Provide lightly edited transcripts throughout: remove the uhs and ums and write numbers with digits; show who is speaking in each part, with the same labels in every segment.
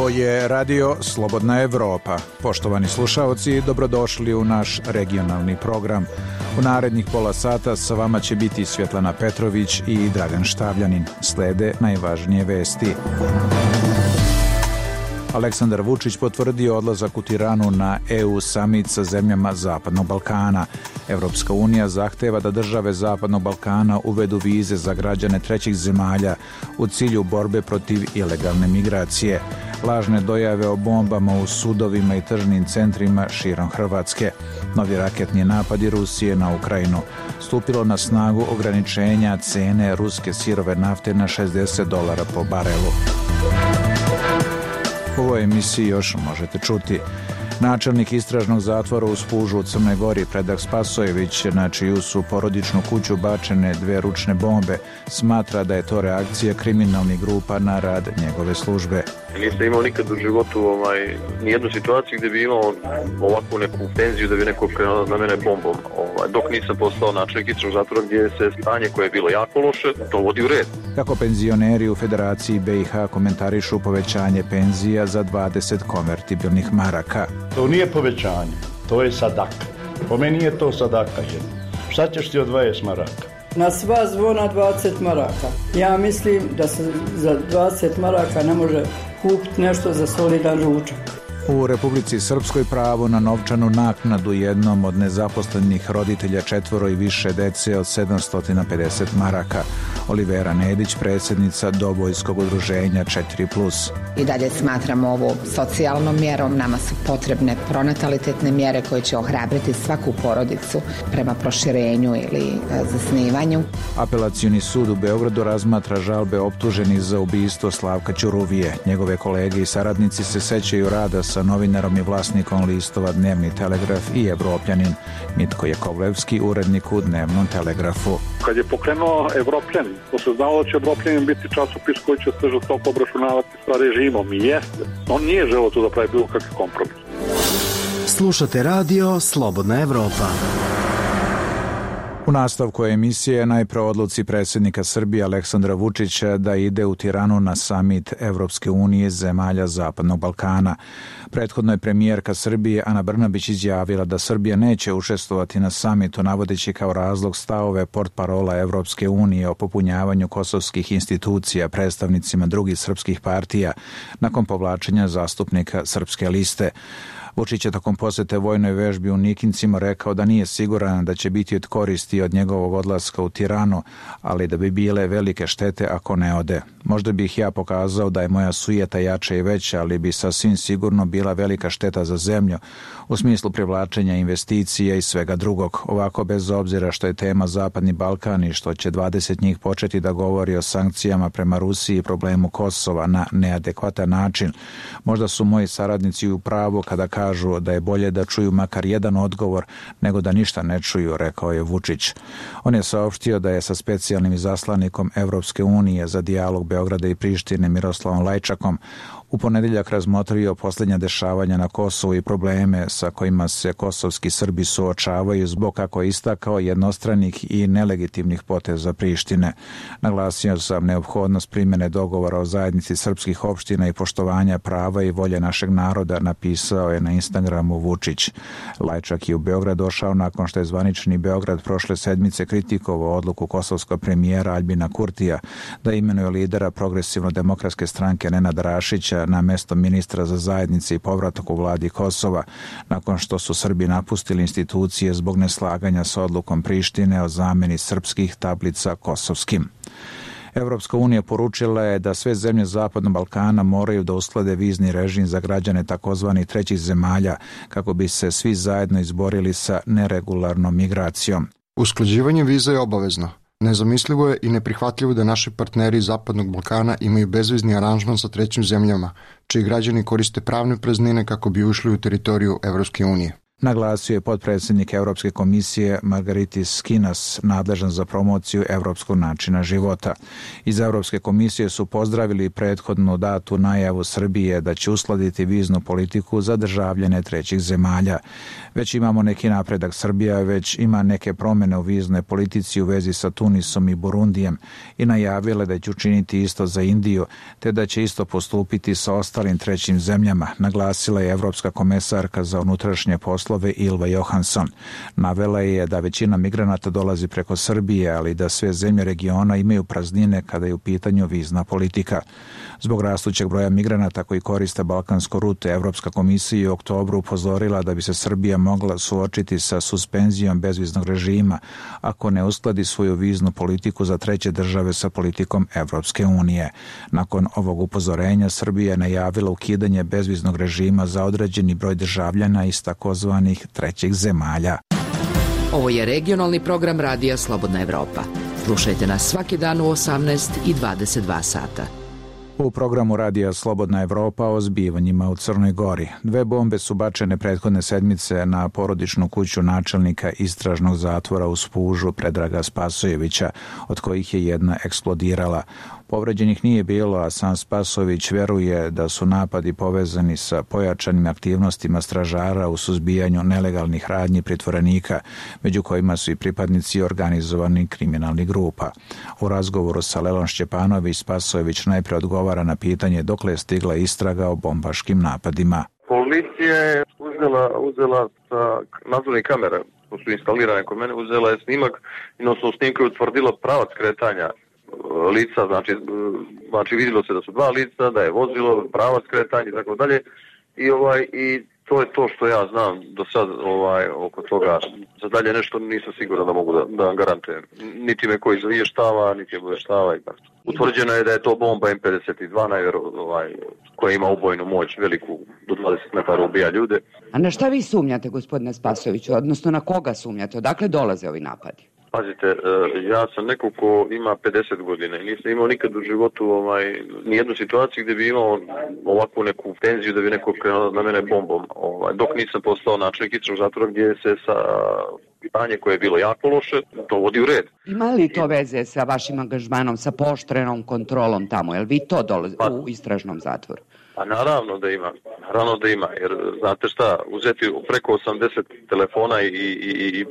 Speaker 1: Ovo je radio Slobodna Evropa. Poštovani slušaoci, dobrodošli u naš regionalni program. U narednih pola sata sa vama će biti Svjetlana Petrović i Dragan Štavljanin. Slede najvažnije vesti. Aleksandar Vučić potvrdio odlazak u Tiranu na EU summit sa zemljama Zapadnog Balkana. Evropska unija zahteva da države Zapadnog Balkana uvedu vize za građane trećih zemalja u cilju borbe protiv ilegalne migracije. Lažne dojave o bombama u sudovima i tržnim centrima širom Hrvatske. Novi raketni napadi Rusije na Ukrajinu. Stupilo na snagu ograničenja cene ruske sirove nafte na $60 po barelu. U ovoj emisiji još možete čuti. Načelnik istražnog zatvora u Spužu u Crnoj Gori, Predrag Spasojević, na čiju su porodičnu kuću bačene 2 ručne bombe, smatra da je to reakcija kriminalnih grupa na rad njegove službe.
Speaker 2: Nisam imao nikad u životu nijednu situaciju gdje bi imao ovakvu neku tenziju da bi neko krenuo na mene bombom. Dok nisam postao načelnik istražnog zatvora gdje se stanje koje je bilo jako loše, to vodi u red.
Speaker 1: Kako penzioneri u Federaciji BiH komentarišu povećanje penzija za 20 konvertibilnih maraka.
Speaker 3: To nije povećanje, to je sadaka. Po meni je to sadaka jedno. Šta ćeš ti od 20 maraka?
Speaker 4: Na sva zvona 20 maraka. Ja mislim da se za 20 maraka ne može kupiti nešto za solidan ručak.
Speaker 1: U Republici Srpskoj pravo na novčanu naknadu jednom od nezaposlenih roditelja 4 i više dece od 750 maraka. Olivera Nedić, predsjednica Dobojskog udruženja 4+.
Speaker 5: I dalje smatramo ovo socijalnom mjerom. Nama su potrebne pronatalitetne mjere koje će ohrabriti svaku porodicu prema proširenju ili zasnivanju.
Speaker 1: Apelacioni sud u Beogradu razmatra žalbe optuženih za ubistvo Slavka Ćuruvije. Njegove kolege i saradnici se sećaju rada sa novinarom i vlasnikom listova Dnevni telegraf i Evropljanin. Mitko Jakovlevski, urednik u Dnevnom telegrafu.
Speaker 6: Kad je pokrenuo Evropljanin, to se znalo da će Evropljanin biti časopis koji će se žestoko obračunavati sa režimom i jeste. On nije želeo tu da pravi bilo kakve kompromis.
Speaker 7: Slušate radio Slobodna Evropa.
Speaker 1: U nastavku emisije najpre odluci predsjednika Srbije Aleksandra Vučića da ide u Tiranu na summit Evropske unije zemalja Zapadnog Balkana. Prethodno je premijerka Srbije Ana Brnabić izjavila da Srbija neće učestvovati na summitu, navodeći kao razlog stavove portparola Evropske unije o popunjavanju kosovskih institucija predstavnicima drugih srpskih partija nakon povlačenja zastupnika Srpske liste. Vučić je tokom posete vojnoj vežbi u Nikincima rekao da nije siguran da će biti od koristi od njegovog odlaska u Tiranu, ali da bi bile velike štete ako ne ode. Možda bih ja pokazao da je moja sujeta jača i veća, ali bi sasvim sigurno bila velika šteta za zemlju u smislu privlačenja investicija i svega drugog. Ovako, bez obzira što je tema Zapadni Balkan i što će 20 njih početi da govori o sankcijama prema Rusiji i problemu Kosova na neadekvatan način, možda su moji saradnici u pravu kada kažu da je bolje da čuju makar jedan odgovor nego da ništa ne čuju, rekao je Vučić. On je saopštio da je sa specijalnim izaslanikom Evropske unije za dijalog Beograda i Prištine Miroslavom Lajčakom u ponedjeljak razmotrio posljednja dešavanja na Kosovu i probleme sa kojima se kosovski Srbi suočavaju zbog, kako je istakao, jednostranih i nelegitimnih poteza Prištine. Naglasio sam neophodnost primjene dogovora o zajednici srpskih opština i poštovanja prava i volje našeg naroda, napisao je na Instagramu Vučić. Lajčak je u Beograd došao nakon što je zvanični Beograd prošle sedmice kritikovao odluku kosovskog premijera Aljbina Kurtija da imenuje lidera Progresivno-demokratske stranke Nenada Rašića na mesto ministra za zajednice i povratak u vladi Kosova, nakon što su Srbi napustili institucije zbog neslaganja sa odlukom Prištine o zamjeni srpskih tablica kosovskim. Evropska unija poručila je da sve zemlje Zapadnog Balkana moraju da usklade vizni režim za građane takozvanih trećih zemalja kako bi se svi zajedno izborili sa neregularnom migracijom.
Speaker 8: Usklađivanje viza je obavezno. Nezamislivo je i neprihvatljivo da naši partneri iz Zapadnog Balkana imaju bezvizni aranžman sa trećim zemljama, čiji građani koriste pravne praznine kako bi ušli u teritoriju Evropske unije.
Speaker 1: naglasio je potpredsjednik Europske komisije Margaritis Skinas, nadležan za promociju evropskog načina života. Iz Europske komisije su pozdravili prethodnu datu najavu Srbije da će uskladiti viznu politiku za državljane trećih zemalja. Već imamo neki napredak. Srbija već ima neke promjene u viznoj politici u vezi sa Tunisom i Burundijem i najavila da će učiniti isto za Indiju, te da će isto postupiti sa ostalim trećim zemljama, naglasila je Evropska komesarka za unutrašnje poslove Ylva Johansson. Navela je da većina migranata dolazi preko Srbije, ali da sve zemlje regiona imaju praznine kada je u pitanju vizna politika. Zbog rastućeg broja migranata koji koriste balkansku rutu, Evropska komisija je u oktobru upozorila da bi se Srbija mogla suočiti sa suspenzijom bezviznog režima ako ne uskladi svoju viznu politiku za treće države sa politikom Evropske unije. Nakon ovog upozorenja Srbija je najavila ukidanje bezviznog režima za određeni broj državljana iz takozvanih trećih zemalja.
Speaker 9: Ovo je regionalni program Radija Slobodna Evropa. Slušajte nas svaki dan u 18 i 22 sata.
Speaker 1: U programu Radija Slobodna Evropa o zbivanjima u Crnoj Gori. 2 bombe su bačene prethodne sedmice na porodičnu kuću načelnika istražnog zatvora u Spužu Predraga Spasojevića, od kojih je jedna eksplodirala. Povređenih nije bilo, a sam Spasojević veruje da su napadi povezani sa pojačanim aktivnostima stražara u suzbijanju nelegalnih radnji pritvorenika, među kojima su i pripadnici organizovanih kriminalnih grupa. U razgovoru sa Lelom Šćepanović, Spasojević najpre odgovara na pitanje dokle je stigla istraga o bombaškim napadima.
Speaker 2: Policija je uzela sa nadzornih kamera, koje su instalirane kod mene, uzela je snimak i na osnovu snimka je utvrdila pravac kretanja lica, znači vidjelo se da su 2 lica, da je vozilo, pravac kretanja i tako dalje. I to je to što ja znam do sad oko toga. Za dalje nešto nisam siguran da mogu da vam garantujem. Niti me koji izvještava, niti me obavještava i tako. Utvrđeno je da je to bomba M52 koja ima ubojnu moć veliku do 20 metara, ubija ljude.
Speaker 10: A na šta vi sumnjate, gospodine Spasojeviću, odnosno na koga sumnjate? Odakle dolaze ovi napadi?
Speaker 2: Pazite, ja sam neko ko ima 50 godina i nisam imao nikad u životu nijednu situaciju gdje bi imao ovakvu neku tenziju da bi neko krenuo na mene bombom. Dok nisam postao načelnik istražnog zatvora gdje se sa stanje koje je bilo jako loše, to vodi u red.
Speaker 10: Ima li to veze sa vašim angažmanom, sa pooštrenom kontrolom tamo? Jel vi to dolazite u istražnom zatvoru?
Speaker 2: Pa naravno da ima, jer znate šta, uzeti preko 80 telefona i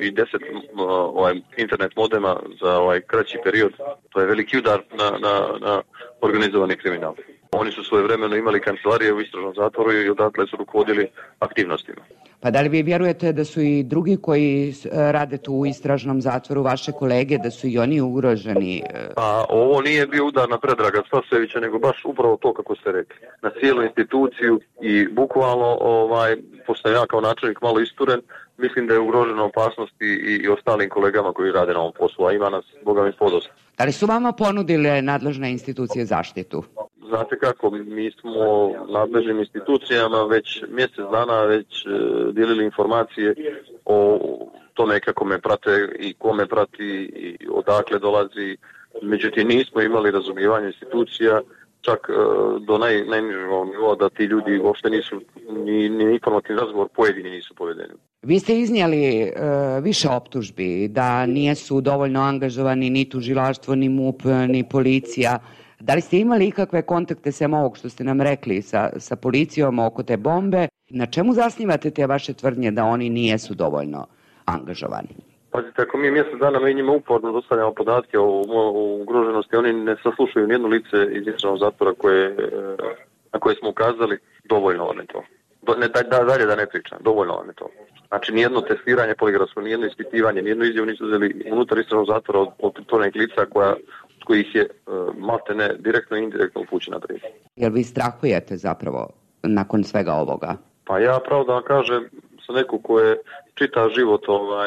Speaker 2: 10 internet modema za kraći period, to je veliki udar na organizovani kriminal. Oni su svojevremeno imali kancelarije u istražnom zatvoru i odatle su rukovodili aktivnostima.
Speaker 10: Pa da li vi vjerujete da su i drugi koji rade tu u istražnom zatvoru, vaše kolege, da su i oni ugroženi?
Speaker 2: Pa ovo nije bio udar na Predraga Spasojevića, nego baš upravo to kako ste rekli. Na cijelu instituciju i bukvalno, pošto ja kao načelnik malo isturen, mislim da je ugrožena opasnost i ostalim kolegama koji rade na ovom poslu, a ima nas, boga mi, podosta.
Speaker 10: Da li su vama ponudile nadležne institucije zaštitu?
Speaker 2: Znate kako, mi smo nadležnim institucijama već mjesec dana dijelili informacije o tome kako me prate i ko me prati i odakle dolazi. Međutim, nismo imali razumijevanje institucija, čak do najnižeg nivoa da ti ljudi uopšte nisu, ni informativni razgovor pojedini nisu povedeni.
Speaker 10: Vi ste iznijeli više optužbi da nisu dovoljno angažovani ni tužilaštvo, ni MUP, ni policija. Da li ste imali ikakve kontakte sem ovog što ste nam rekli sa policijom oko te bombe? Na čemu zasnivate te vaše tvrdnje da oni nisu dovoljno angažovani?
Speaker 2: Pazite, ako mi mjesec dana mi njima uporno dostavljamo podatke o ugroženosti, oni ne saslušaju nijedno lice iz istražnog zatvora na koje smo ukazali, dovoljno vam je to. Dalje da ne pričam, dovoljno vam je to. Znači, nijedno testiranje poligrafsko, nijedno ispitivanje, nijednu izjavu nisu uzeli unutar istražnog zatvora od pritvorenih lica kojih je maltene direktno i indirektno upućena priča.
Speaker 10: Jel vi strahujete zapravo nakon svega ovoga?
Speaker 2: Pa ja pravo da vam kažem, sam neko ko je čita život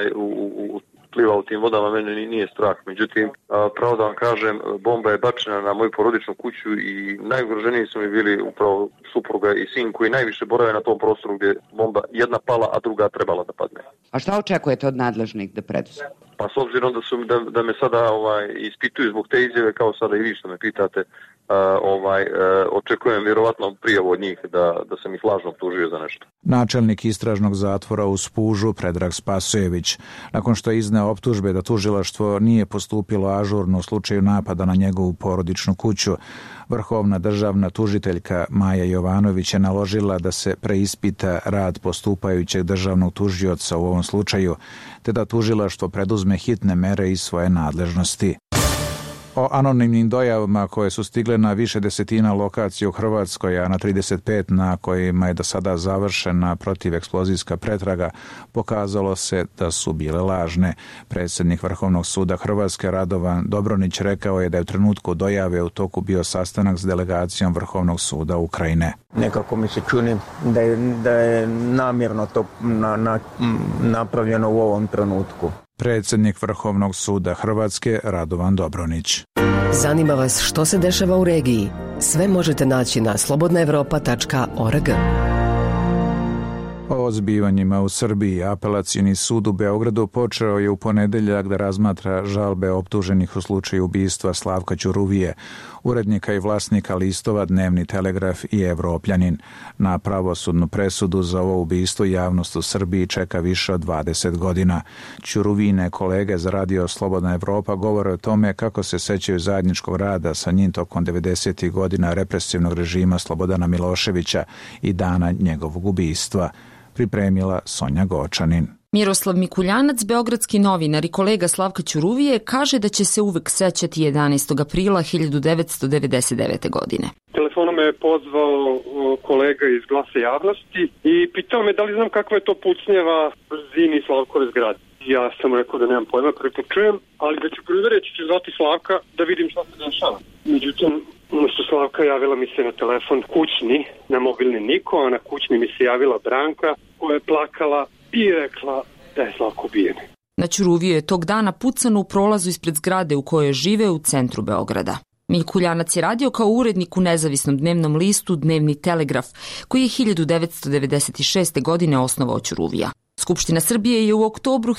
Speaker 2: pliva u tim vodama, mene nije strah. Međutim, pravo da vam kažem, bomba je bačena na moju porodičnu kuću i najugroženiji su mi bili upravo supruga i sin koji najviše borave na tom prostoru gdje bomba jedna pala, a druga trebala da padne.
Speaker 10: A šta očekujete od nadležnih da preduzmu?
Speaker 2: Pa s obzirom da me sada ispituju zbog te izjave, kao sada i vi što me pitate, očekujem vjerovatno prijavu od njih da sam ih lažno optužio za nešto.
Speaker 1: Načelnik istražnog zatvora u Spužu Predrag Spasojević, nakon što je izneo optužbe da tužilaštvo nije postupilo ažurno u slučaju napada na njegovu porodičnu kuću, Vrhovna državna tužiteljka Maja Jovanović je naložila da se preispita rad postupajućeg državnog tužioca u ovom slučaju, te da tužilaštvo preduzme hitne mere iz svoje nadležnosti. O anonimnim dojavama koje su stigle na više desetina lokacija u Hrvatskoj, a na 35 na kojima je do sada završena protiveksplozijska pretraga, pokazalo se da su bile lažne. Predsjednik Vrhovnog suda Hrvatske Radovan Dobronić rekao je da je u trenutku dojave u toku bio sastanak s delegacijom Vrhovnog suda Ukrajine.
Speaker 11: Nekako mi se čini da je namjerno to napravljeno u ovom trenutku.
Speaker 1: Predsjednik Vrhovnog suda Hrvatske Radovan Dobronić.
Speaker 12: Zanima vas što se dešava u regiji? Sve možete naći na slobodnaevropa.org.
Speaker 1: O zbivanjima u Srbiji Apelacioni sud u Beogradu počeo je u ponedeljak da razmatra žalbe optuženih u slučaju ubistva Slavka Ćuruvije, urednika i vlasnika listova Dnevni Telegraf i Evropljanin. Na pravosudnu presudu za ovo ubistvo javnost u Srbiji čeka više od 20 godina. Ćuruvine kolege za radio Slobodna Evropa govore o tome kako se sećaju zajedničkog rada sa njim tokom 90. godina represivnog režima Slobodana Miloševića i dana njegovog ubistva. Pripremila Sonja Gočanin.
Speaker 13: Miroslav Mikuljanac, beogradski novinar i kolega Slavka Ćuruvije, kaže da će se uvek sećati 11. aprila 1999. godine.
Speaker 14: Telefonom me je pozvao kolega iz Glasa javnosti i pitao me da li znam kakva je to pucnjeva brzini Slavkove zgrade. Ja sam rekao da nemam pojma, prvi put čujem, ali da ću provjeriti, ću zvati Slavka da vidim šta se dešava. Međutim, umjesto Slavka javila mi se na telefon kućni, na mobilni niko, a na kućni mi se javila Branka koja je plakala i rekla da je Slavko ubijen.
Speaker 13: Na Ćuruviju je tog dana pucano u prolazu ispred zgrade u kojoj žive u centru Beograda. Mikuljanac je radio kao urednik u nezavisnom dnevnom listu Dnevni Telegraf, koji je 1996. godine osnovao Ćuruvija. Skupština Srbije je u oktobru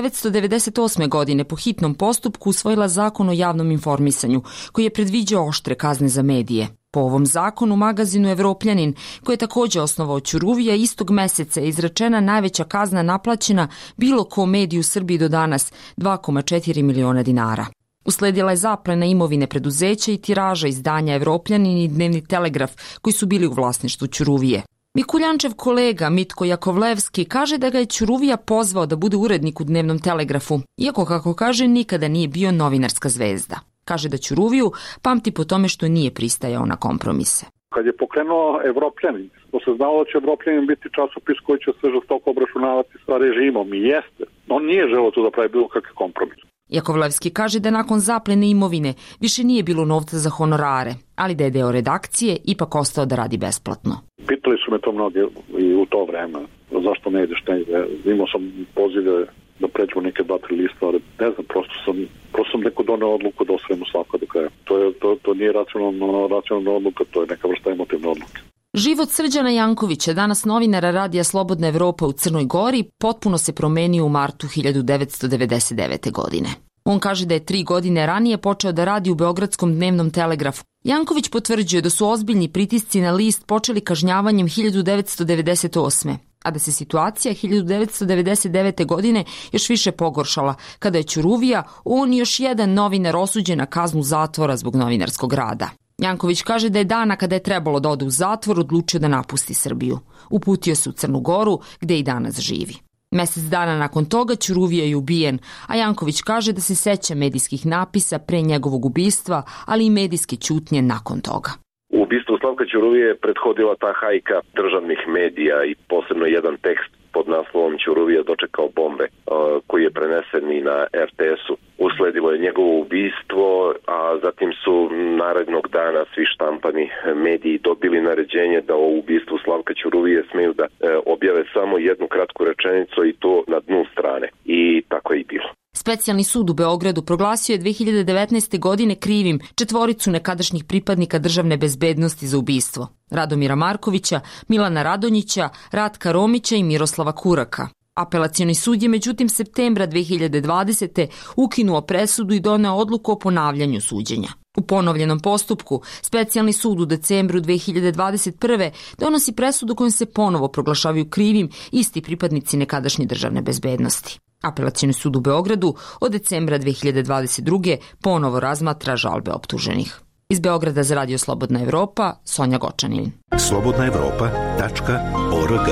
Speaker 13: 1998. godine po hitnom postupku usvojila zakon o javnom informisanju, koji je predviđao oštre kazne za medije. Po ovom zakonu magazinu Evropljanin, koji je također osnovao Ćuruvija, istog meseca je izrečena najveća kazna naplaćena bilo ko mediju u Srbiji do danas, 2,4 miliona dinara. Usledila je zaplena imovine preduzeća i tiraža izdanja Evropljanin i Dnevni Telegraf, koji su bili u vlasništvu Ćuruvije. Mikuljančev kolega Mitko Jakovlevski kaže da ga je Ćuruvija pozvao da bude urednik u Dnevnom Telegrafu, iako, kako kaže, nikada nije bio novinarska zvezda. Kaže da Ćuruviju pamti po tome što nije pristajao na kompromise.
Speaker 6: Kad je pokrenuo Evropljanin, to se znalo da će Evropljanin biti časopis koji će se žestoko obračunavati sa režimom i jeste. On nije želeo tu da pravi bilo kakve kompromise.
Speaker 13: Jakovlevski kaže da nakon zaplene imovine više nije bilo novca za honorare, ali da je deo redakcije ipak ostao da radi besplatno.
Speaker 6: Pitali su me to mnogi i u to vreme. Zašto ne ideš negdje? Imao sam pozive da pređemo neke 2-3 lista, ali ne znam, prosto sam neko doneo odluku da osvojimo Slavka do kraja. To nije racionalna odluka, to je neka vrsta emotivne odluke.
Speaker 13: Život Srđana Jankovića, danas novinara radija Slobodna Evropa u Crnoj Gori, potpuno se promenio u martu 1999. godine. On kaže da je 3 godine ranije počeo da radi u Beogradskom Dnevnom Telegrafu. Janković potvrđuje da su ozbiljni pritisci na list počeli kažnjavanjem 1998. a da se situacija 1999. godine još više pogoršala, kada je Ćuruvija, on i još jedan novinar osuđen na kaznu zatvora zbog novinarskog rada. Janković kaže da je dana kada je trebalo da ode u zatvor odlučio da napusti Srbiju. Uputio se u Crnu Goru, gde i danas živi. Mjesec dana nakon toga Ćuruvija je ubijen, a Janković kaže da se seća medijskih napisa pre njegovog ubistva, ali i medijske ćutnje nakon toga.
Speaker 15: U ubistvu Slavka Ćuruvije je prethodila ta hajka državnih medija i posebno jedan tekst pod naslovom Ćuruvija dočekao bombe, koji je prenesen i na RTS-u. Usledilo je njegovo ubistvo, a zatim su narednog dana svi štampani mediji dobili naređenje da o ubistvu Slavka Ćuruvije smeju da objave samo jednu kratku rečenicu i to na dnu strane. I tako je i bilo.
Speaker 13: Specijalni sud u Beogradu proglasio je 2019. godine krivim 4 nekadašnjih pripadnika državne bezbednosti za ubistvo: Radomira Markovića, Milana Radonjića, Ratka Romića i Miroslava Kuraka. Apelacioni sud je međutim septembra 2020. ukinuo presudu i doneo odluku o ponavljanju suđenja. U ponovljenom postupku, specijalni sud u decembru 2021. donosi presudu kojom se ponovo proglašavaju krivim isti pripadnici nekadašnje državne bezbednosti. Apelacioni sud u Beogradu od decembra 2022. ponovo razmatra žalbe optuženih. Iz Beograda za Radio Slobodna Evropa, Sonja Gočanin.
Speaker 16: slobodnaevropa.org.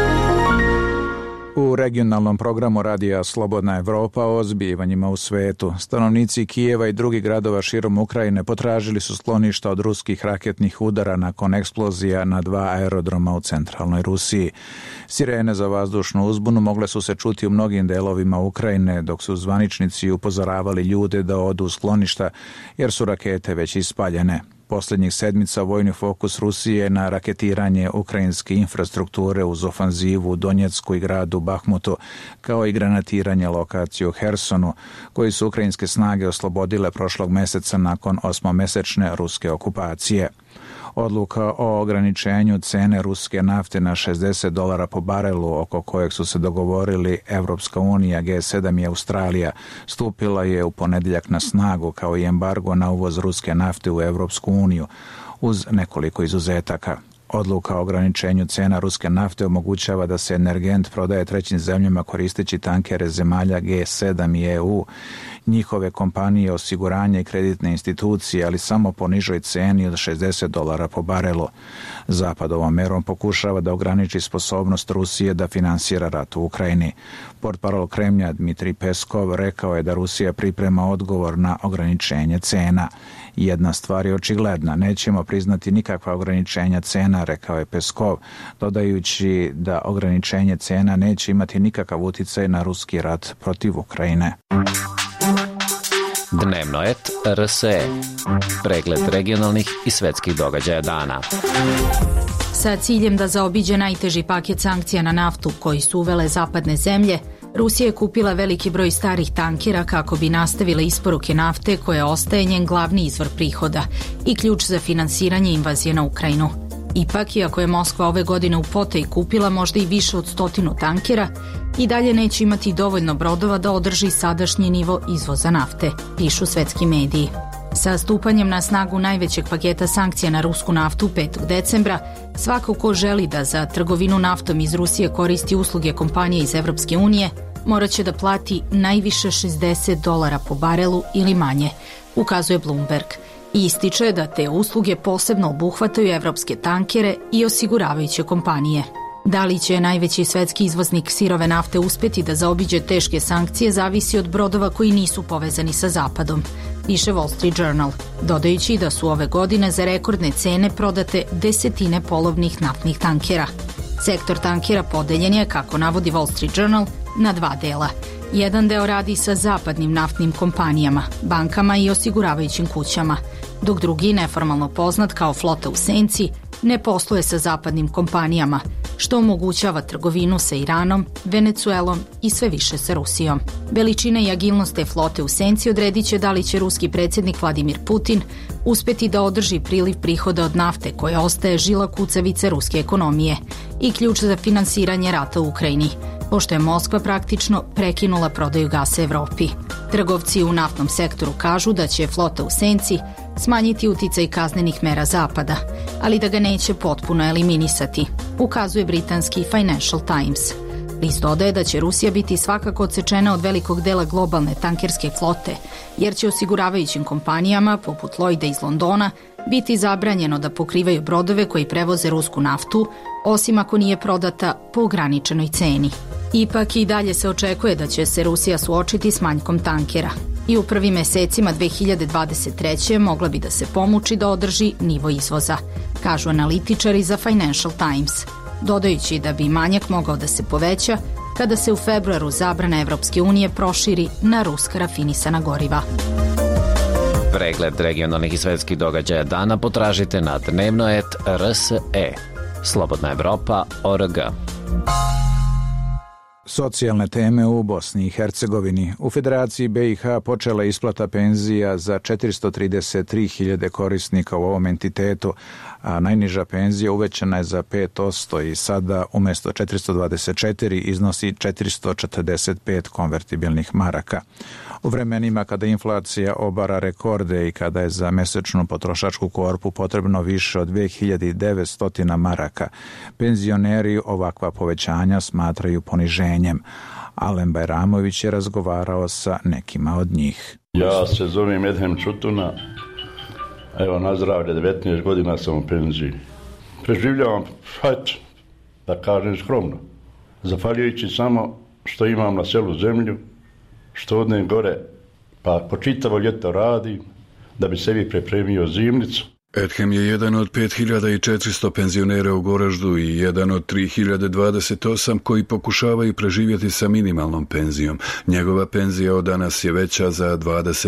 Speaker 1: U regionalnom programu Radija Slobodna Evropa o zbivanjima u svetu, stanovnici Kijeva i drugih gradova širom Ukrajine potražili su skloništa od ruskih raketnih udara nakon eksplozija na 2 aerodroma u centralnoj Rusiji. Sirene za vazdušnu uzbunu mogle su se čuti u mnogim delovima Ukrajine, dok su zvaničnici upozoravali ljude da odu u skloništa jer su rakete već ispaljene. Posljednjih sedmica vojni fokus Rusije na raketiranje ukrajinske infrastrukture uz ofanzivu u Donjecku i gradu Bahmutu, kao i granatiranje lokacije u Hersonu, koji su ukrajinske snage oslobodile prošlog meseca nakon 8-mesečne ruske okupacije. Odluka o ograničenju cene ruske nafte na $60 po barelu, oko kojeg su se dogovorili Evropska unija, G7 i Australija, stupila je u ponedeljak na snagu, kao i embargo na uvoz ruske nafte u Evropsku uniju, uz nekoliko izuzetaka. Odluka o ograničenju cena ruske nafte omogućava da se energent prodaje trećim zemljama koristeći tankere zemalja G7 i EU, njihove kompanije, osiguranje i kreditne institucije, ali samo po nižoj ceni od $60 po barelu. Zapad ovom merom pokušava da ograniči sposobnost Rusije da finansira rat u Ukrajini. Portparol Kremlja Dmitrij Peskov rekao je da Rusija priprema odgovor na ograničenje cena. Jedna stvar je očigledna, nećemo priznati nikakva ograničenja cena, rekao je Peskov, dodajući da ograničenje cena neće imati nikakav uticaj na ruski rat protiv Ukrajine.
Speaker 17: Dnevno et RSE. Pregled regionalnih i svetskih događaja dana.
Speaker 18: Sa ciljem da zaobiđe najteži paket sankcija na naftu koji su uvele zapadne zemlje, Rusija je kupila veliki broj starih tankera kako bi nastavila isporuke nafte koja ostaje njen glavni izvor prihoda i ključ za finansiranje invazije na Ukrajinu. Ipak, iako je Moskva ove godine u potaji kupila možda i više od 100 tankera, i dalje neće imati dovoljno brodova da održi sadašnji nivo izvoza nafte, pišu svetski mediji. Sa stupanjem na snagu najvećeg paketa sankcija na rusku naftu 5. decembra, svako ko želi da za trgovinu naftom iz Rusije koristi usluge kompanije iz Evropske unije, morat će da plati najviše $60 po barelu ili manje, ukazuje Bloomberg. I ističe da te usluge posebno obuhvataju evropske tankere i osiguravajuće kompanije. Da li će najveći svetski izvoznik sirove nafte uspeti da zaobiđe teške sankcije zavisi od brodova koji nisu povezani sa Zapadom, piše Wall Street Journal, dodajući da su ove godine za rekordne cene prodate desetine polovnih naftnih tankera. Sektor tankera podeljen je, kako navodi Wall Street Journal, na 2 dela. Jedan deo radi sa zapadnim naftnim kompanijama, bankama i osiguravajućim kućama, dok drugi, neformalno poznat kao flota u senci, ne posluje sa zapadnim kompanijama, što omogućava trgovinu sa Iranom, Venecuelom i sve više sa Rusijom. Veličina i agilnost te flote u senci odredit će da li će ruski predsjednik Vladimir Putin uspeti da održi priliv prihoda od nafte koja ostaje žila kucavice ruske ekonomije i ključ za finansiranje rata u Ukrajini, pošto je Moskva praktično prekinula prodaju gasa Evropi. Trgovci u naftnom sektoru kažu da će flota u senci smanjiti uticaj kaznenih mera Zapada, ali da ga neće potpuno eliminisati, ukazuje britanski Financial Times. List dodaje da će Rusija biti svakako odsečena od velikog dela globalne tankerske flote, jer će osiguravajućim kompanijama, poput Lloyda iz Londona, biti zabranjeno da pokrivaju brodove koji prevoze rusku naftu, osim ako nije prodata po ograničenoj ceni. Ipak i dalje se očekuje da će se Rusija suočiti s manjkom tankera i u prvim mesecima 2023. mogla bi da se pomuči da održi nivo izvoza, kažu analitičari za Financial Times, dodajući da bi manjak mogao da se poveća kada se u februaru zabrana Evropske unije proširi na ruska rafinisana goriva.
Speaker 17: Pregled regionalnih i svetskih događaja dana potražite na dnevno.rt.rs.e. Slobodna Evropa.org.
Speaker 1: Socijalne teme u Bosni i Hercegovini. U Federaciji BiH počela isplata penzija za 433.000 korisnika u ovom entitetu, a najniža penzija uvećana je za 5% i sada umjesto 424 iznosi 445 konvertibilnih maraka. U vremenima kada inflacija obara rekorde i kada je za mesečnu potrošačku korpu potrebno više od 2900 maraka, penzioneri ovakva povećanja smatraju poniženjem. Alen Bajramović je razgovarao sa nekima od njih.
Speaker 3: Ja se zovem Edhem Čutuna, evo na zdravlje, 19 godina sam u penziji. Preživljavam, da kažem skromno, zahvaljujući samo što imam na selu zemlju, što odnem gore, pa po čitavo ljeto radim, da bi sebi pripremio zimnicu.
Speaker 16: Edhem je jedan od 5400 penzionera u Goraždu i jedan od 3028 koji pokušavaju preživjeti sa minimalnom penzijom. Njegova penzija od danas je veća za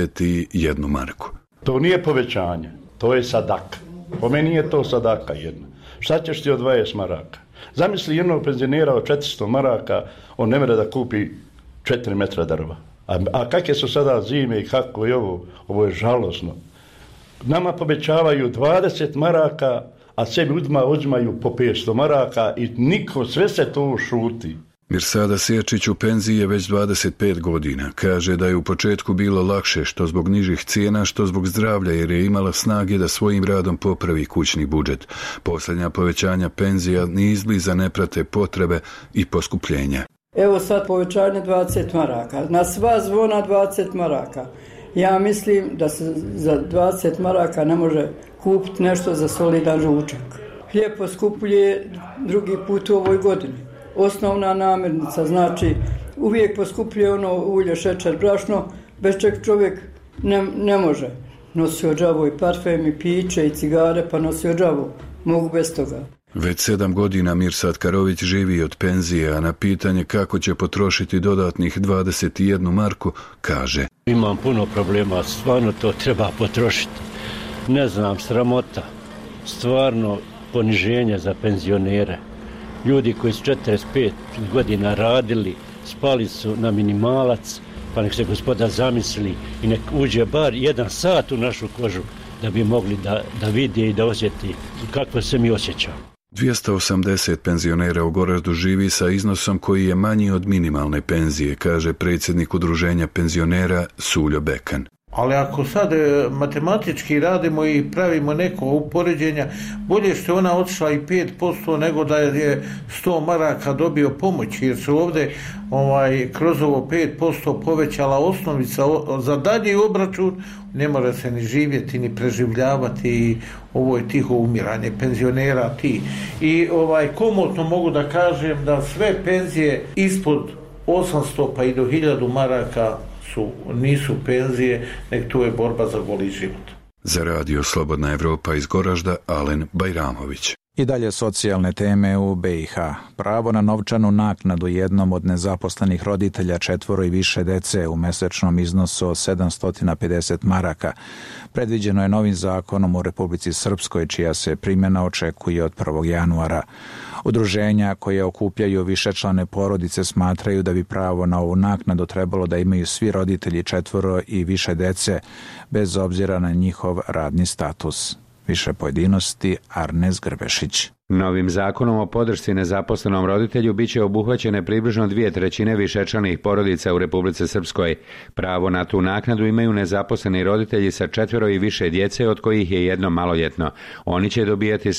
Speaker 16: 21 marku.
Speaker 3: To nije povećanje, to je sadaka. Po meni je to sadaka jedna. Šta ćeš ti od 20 maraka? Zamisli jednog penzionera od 400 maraka, on ne može da kupi 4 metra drva. A kakve su sada zime i kako je ovo je žalosno. Nama povećavaju 20 maraka, a sebi uzimaju po 500 maraka i niko, sve se to šuti.
Speaker 16: Mirsada Sječić u penziji je već 25 godina. Kaže da je u početku bilo lakše, što zbog nižih cijena, što zbog zdravlja, jer je imala snage da svojim radom popravi kućni budžet. Posljednja povećanja penzija ni izbliza ne prate potrebe i poskupljenja.
Speaker 4: Evo sad povećanje 20 maraka. Na sva zvona 20 maraka. Ja mislim da se za 20 maraka ne može kupiti nešto za solidan ručak. Hljeb poskupljuje drugi put u ovoj godini. Osnovna namirnica, znači uvijek poskupljuje ono ulje, šećer, brašno, bez čeg čovjek ne može. Nosio džavu i parfem i piće i cigare, pa nosio džavu. Mogu bez toga.
Speaker 16: Već 7 godina Mirsad Karović živi od penzije, a na pitanje kako će potrošiti dodatnih 21 marku, kaže:
Speaker 19: Imam puno problema, stvarno to treba potrošiti. Ne znam, sramota, stvarno poniženje za penzionere. Ljudi koji su 45 godina radili, spali su na minimalac, pa nek se gospoda zamisli i nek uđe bar 1 sat u našu kožu da bi mogli da vidi i da osjeti kako se mi osjećamo.
Speaker 16: 280 penzionera u Goraždu živi sa iznosom koji je manji od minimalne penzije, kaže predsjednik udruženja penzionera Suljo Bekan.
Speaker 20: Ali ako sad matematički radimo i pravimo neko upoređenja, bolje što je ona otišla i 5% nego da je 100 maraka dobio pomoć, jer su ovdje kroz ovo 5% povećala osnovica za dalji obračun, ne mora se ni živjeti ni preživljavati i ovo je tiho umiranje penzionera i komotno mogu da kažem da sve penzije ispod 800 pa i do 1000 maraka nisu penzije, nek to je borba za goli život.
Speaker 16: Za radio Slobodna Evropa iz Goražda, Alen Bajramović.
Speaker 1: I dalje socijalne teme u BiH. Pravo na novčanu naknadu jednom od nezaposlenih roditelja 4 i više dece u mesečnom iznosu od 750 maraka predviđeno je novim zakonom u Republici Srpskoj, čija se primjena očekuje od 1. januara. Udruženja koje okupljaju višečlane porodice smatraju da bi pravo na ovu naknadu trebalo da imaju svi roditelji 4 i više dece, bez obzira na njihov radni status. Više pojedinosti Arnes Grbešić.
Speaker 21: Novim zakonom o podršci nezaposlenom roditelju biće obuhvaćene približno 2/3 višečlanih porodica u Republici Srpskoj. Pravo na tu naknadu imaju nezaposleni roditelji sa 4 i više djece, od kojih je jedno maloljetno. Oni će dobijati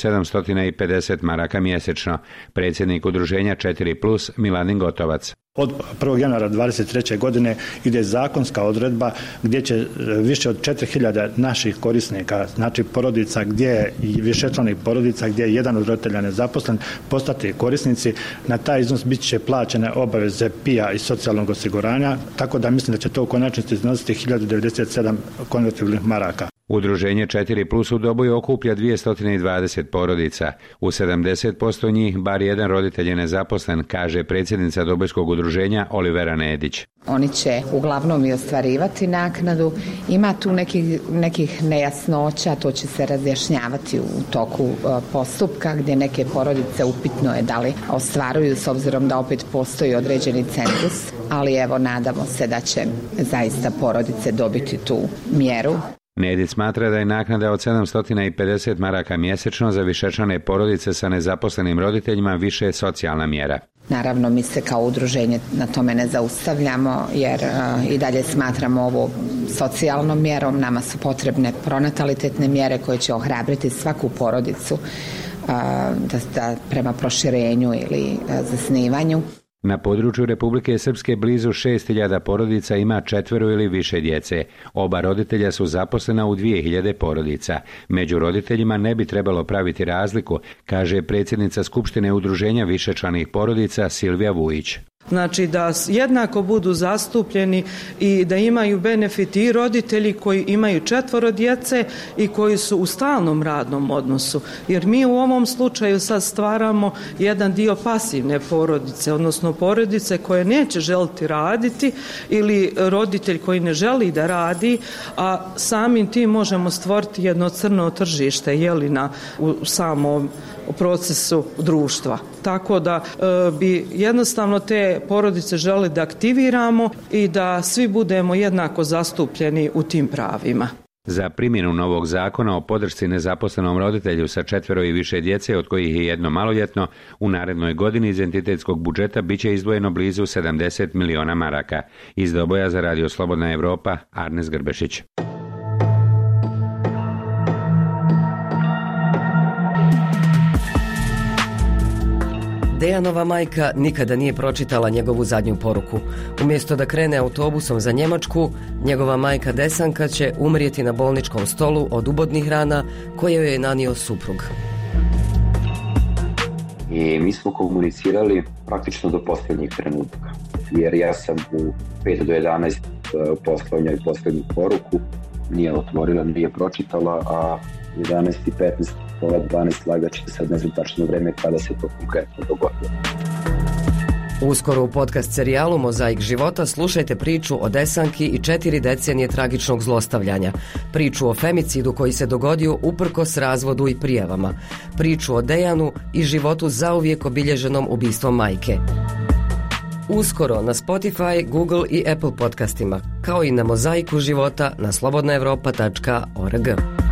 Speaker 21: 750 maraka mjesečno. Predsjednik udruženja 4+, Miladin Gotovac.
Speaker 22: Od 1. januara 2023. godine ide zakonska odredba gdje će više od 4000 naših korisnika, znači porodica gdje i višečlanih porodica gdje je jedan od roditelja nezaposlen, postati korisnici. Na taj iznos bit će plaćene obaveze PIA i socijalnog osiguranja, tako da mislim da će to u konačnici iznositi 1097 konvertibilnih maraka.
Speaker 21: Udruženje 4+ u Doboju okuplja 220 porodica. U 70% njih bar jedan roditelj je nezaposlen, kaže predsjednica Dobojskog udruženja Olivera Nedić.
Speaker 5: Oni će uglavnom i ostvarivati naknadu. Ima tu nekih nejasnoća, to će se razjašnjavati u toku postupka, gdje neke porodice upitno je da li ostvaruju, s obzirom da opet postoji određeni cenzus, ali evo nadamo se da će zaista porodice dobiti tu mjeru.
Speaker 21: Nedić smatra da je naknada od 750 maraka mjesečno za višečlane porodice sa nezaposlenim roditeljima više socijalna mjera.
Speaker 5: Naravno, mi se kao udruženje na tome ne zaustavljamo, jer i dalje smatramo ovo socijalnom mjerom. Nama su potrebne pronatalitetne mjere koje će ohrabriti svaku porodicu da prema proširenju ili zasnivanju.
Speaker 21: Na području Republike Srpske blizu 6.000 porodica ima 4 ili više djece. Oba roditelja su zaposlena u 2.000 porodica. Među roditeljima ne bi trebalo praviti razliku, kaže predsjednica Skupštine udruženja višečlanih porodica Silvija Vujić.
Speaker 7: Znači da jednako budu zastupljeni i da imaju benefiti i roditelji koji imaju 4 djece i koji su u stalnom radnom odnosu. Jer mi u ovom slučaju sad stvaramo jedan dio pasivne porodice, odnosno porodice koje neće želiti raditi ili roditelj koji ne želi da radi, a samim tim možemo stvoriti jedno crno tržište u samom procesu društva. Tako da bi jednostavno te porodice želi da aktiviramo i da svi budemo jednako zastupljeni u tim pravima.
Speaker 21: Za primjenu novog zakona o podršci nezaposlenom roditelju sa 4 i više djece, od kojih je jedno maloljetno, u narednoj godini iz entitetskog budžeta biće izdvojeno blizu 70 miliona maraka. Iz Doboja za Radio Slobodna Evropa, Arnes Grbešić.
Speaker 12: Dejanova majka nikada nije pročitala njegovu zadnju poruku. Umjesto da krene autobusom za Njemačku, njegova majka Desanka će umrijeti na bolničkom stolu od ubodnih rana koje joj je nanio suprug.
Speaker 23: I mi smo komunicirali praktično do posljednjih trenutka, jer ja sam u 5 do 11 poslao njoj posljednju poruku, nije otvorila, nije pročitala, a 11:15, pola 12 lagaće, sad ne znam tačno vreme kada se to konkretno dogodilo.
Speaker 12: Uskoro u podcast serijalu Mozaik života slušajte priču o Desanki i 4 decenije tragičnog zlostavljanja. Priču o femicidu koji se dogodio uprkos razvodu i prijavama. Priču o Dejanu i životu zauvijek obilježenom ubistvom majke. Uskoro na Spotify, Google i Apple podcastima, kao i na Mozaiku života na slobodnaevropa.org.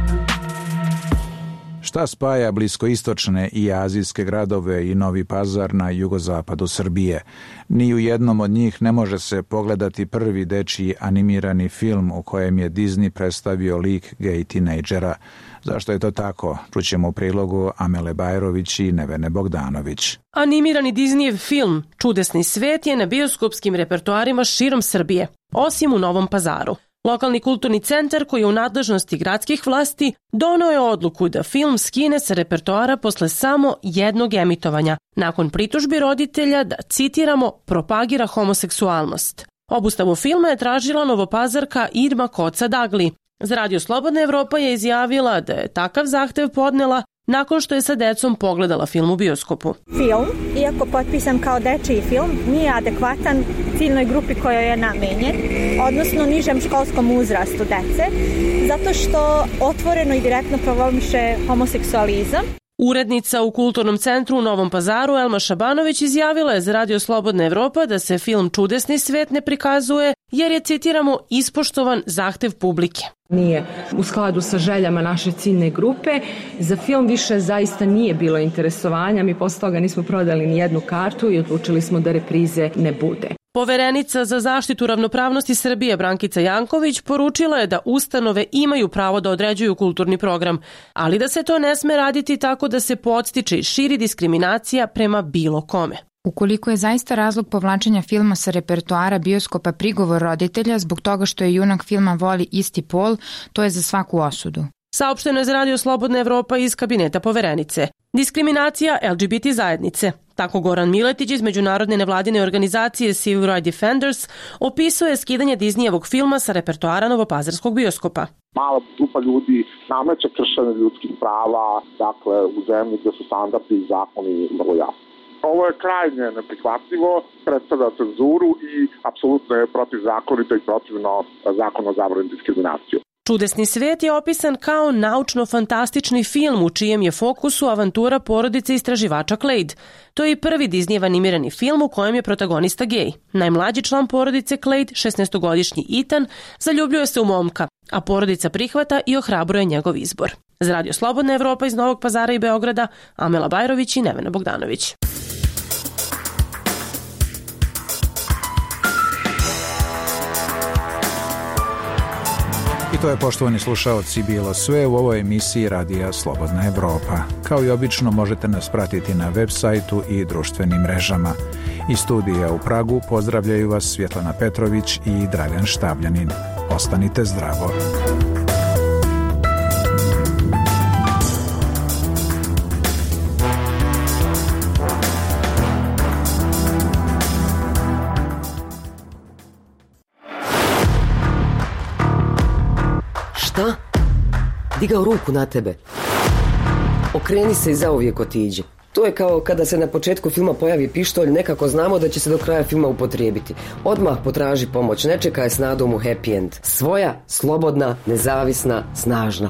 Speaker 1: Šta spaja bliskoistočne i azijske gradove i Novi Pazar na jugozapadu Srbije? Ni u jednom od njih ne može se pogledati prvi dečiji animirani film u kojem je Disney predstavio lik gej tinejdžera. Zašto je to tako? Čućemo u prilogu Amele Bajrović i Nevene Bogdanović.
Speaker 24: Animirani Disneyev film Čudesni svet je na bioskopskim repertoarima širom Srbije, osim u Novom Pazaru. Lokalni kulturni centar, koji je u nadležnosti gradskih vlasti, doneo je odluku da film skine sa repertoara posle samo jednog emitovanja, nakon pritužbi roditelja da, citiramo, propagira homoseksualnost. Obustavu filma je tražila Novopazarka Irma Koca-Dagli. Za Radio Slobodna Evropa je izjavila da je takav zahtev podnela nakon što je sa decom pogledala film u bioskopu.
Speaker 25: Film, iako potpisan kao dečiji film, nije adekvatan ciljnoj grupi kojoj je namenjen, odnosno nižem školskom uzrastu dece, zato što otvoreno i direktno promoviše homoseksualizam.
Speaker 24: Urednica u Kulturnom centru u Novom Pazaru Elma Šabanović izjavila je za Radio Slobodna Evropa da se film Čudesni svet ne prikazuje jer je, citiramo, ispoštovan zahtev publike.
Speaker 26: Nije u skladu sa željama naše ciljne grupe. Za film više zaista nije bilo interesovanja. Mi posle toga nismo prodali ni jednu kartu i odlučili smo da reprize ne bude.
Speaker 24: Poverenica za zaštitu ravnopravnosti Srbije Brankica Janković poručila je da ustanove imaju pravo da određuju kulturni program, ali da se to ne sme raditi tako da se podstiče i širi diskriminacija prema bilo kome.
Speaker 27: Ukoliko je zaista razlog povlačenja filma sa repertoara bioskopa prigovor roditelja zbog toga što je junak filma voli isti pol, to je za svaku osudu.
Speaker 24: Saopšteno je za Radio Slobodna Evropa iz kabineta poverenice. Diskriminacija LGBT zajednice. Tako Goran Miletić iz međunarodne nevladine organizacije Civil Rights Defenders opisuje skidanje Disneyevog filma sa repertoara Novopazarskog bioskopa.
Speaker 2: mala grupa ljudi nameće kršenje ljudskih prava, dakle u zemlji gde su standardi i zakoni vrlo jasni. Ovo je krajnje neprihvatljivo, predstavlja cenzuru i apsolutno je protivzakonito i protivno zakonu o zabrani diskriminacije.
Speaker 24: Čudesni svet je opisan kao naučno-fantastični film u čijem je fokusu avantura porodice istraživača Clade. To je i prvi Disneyev animirani film u kojem je protagonista gej. Najmlađi član porodice Clade, 16-godišnji Ethan, zaljubljuje se u momka, a porodica prihvata i ohrabruje njegov izbor. Za Radio Slobodna Evropa iz Novog Pazara i Beograda, Amela Bajrović i Nevena Bogdanović.
Speaker 1: I to je, poštovani slušaoci, bilo sve u ovoj emisiji Radija Slobodna Evropa. Kao i obično možete nas pratiti na web sajtu i društvenim mrežama. Iz studija u Pragu pozdravljaju vas Svjetlana Petrović i Dragan Štabljanin. Ostanite zdravo.
Speaker 12: Šta? Digao ruku na tebe. Okreni se i zauvijek otiđi. To je kao kada se na početku filma pojavi pištolj, nekako znamo da će se do kraja filma upotrijebiti. Odmah potraži pomoć, ne čekaj s nadom u happy end. Svoja, slobodna, nezavisna, snažna.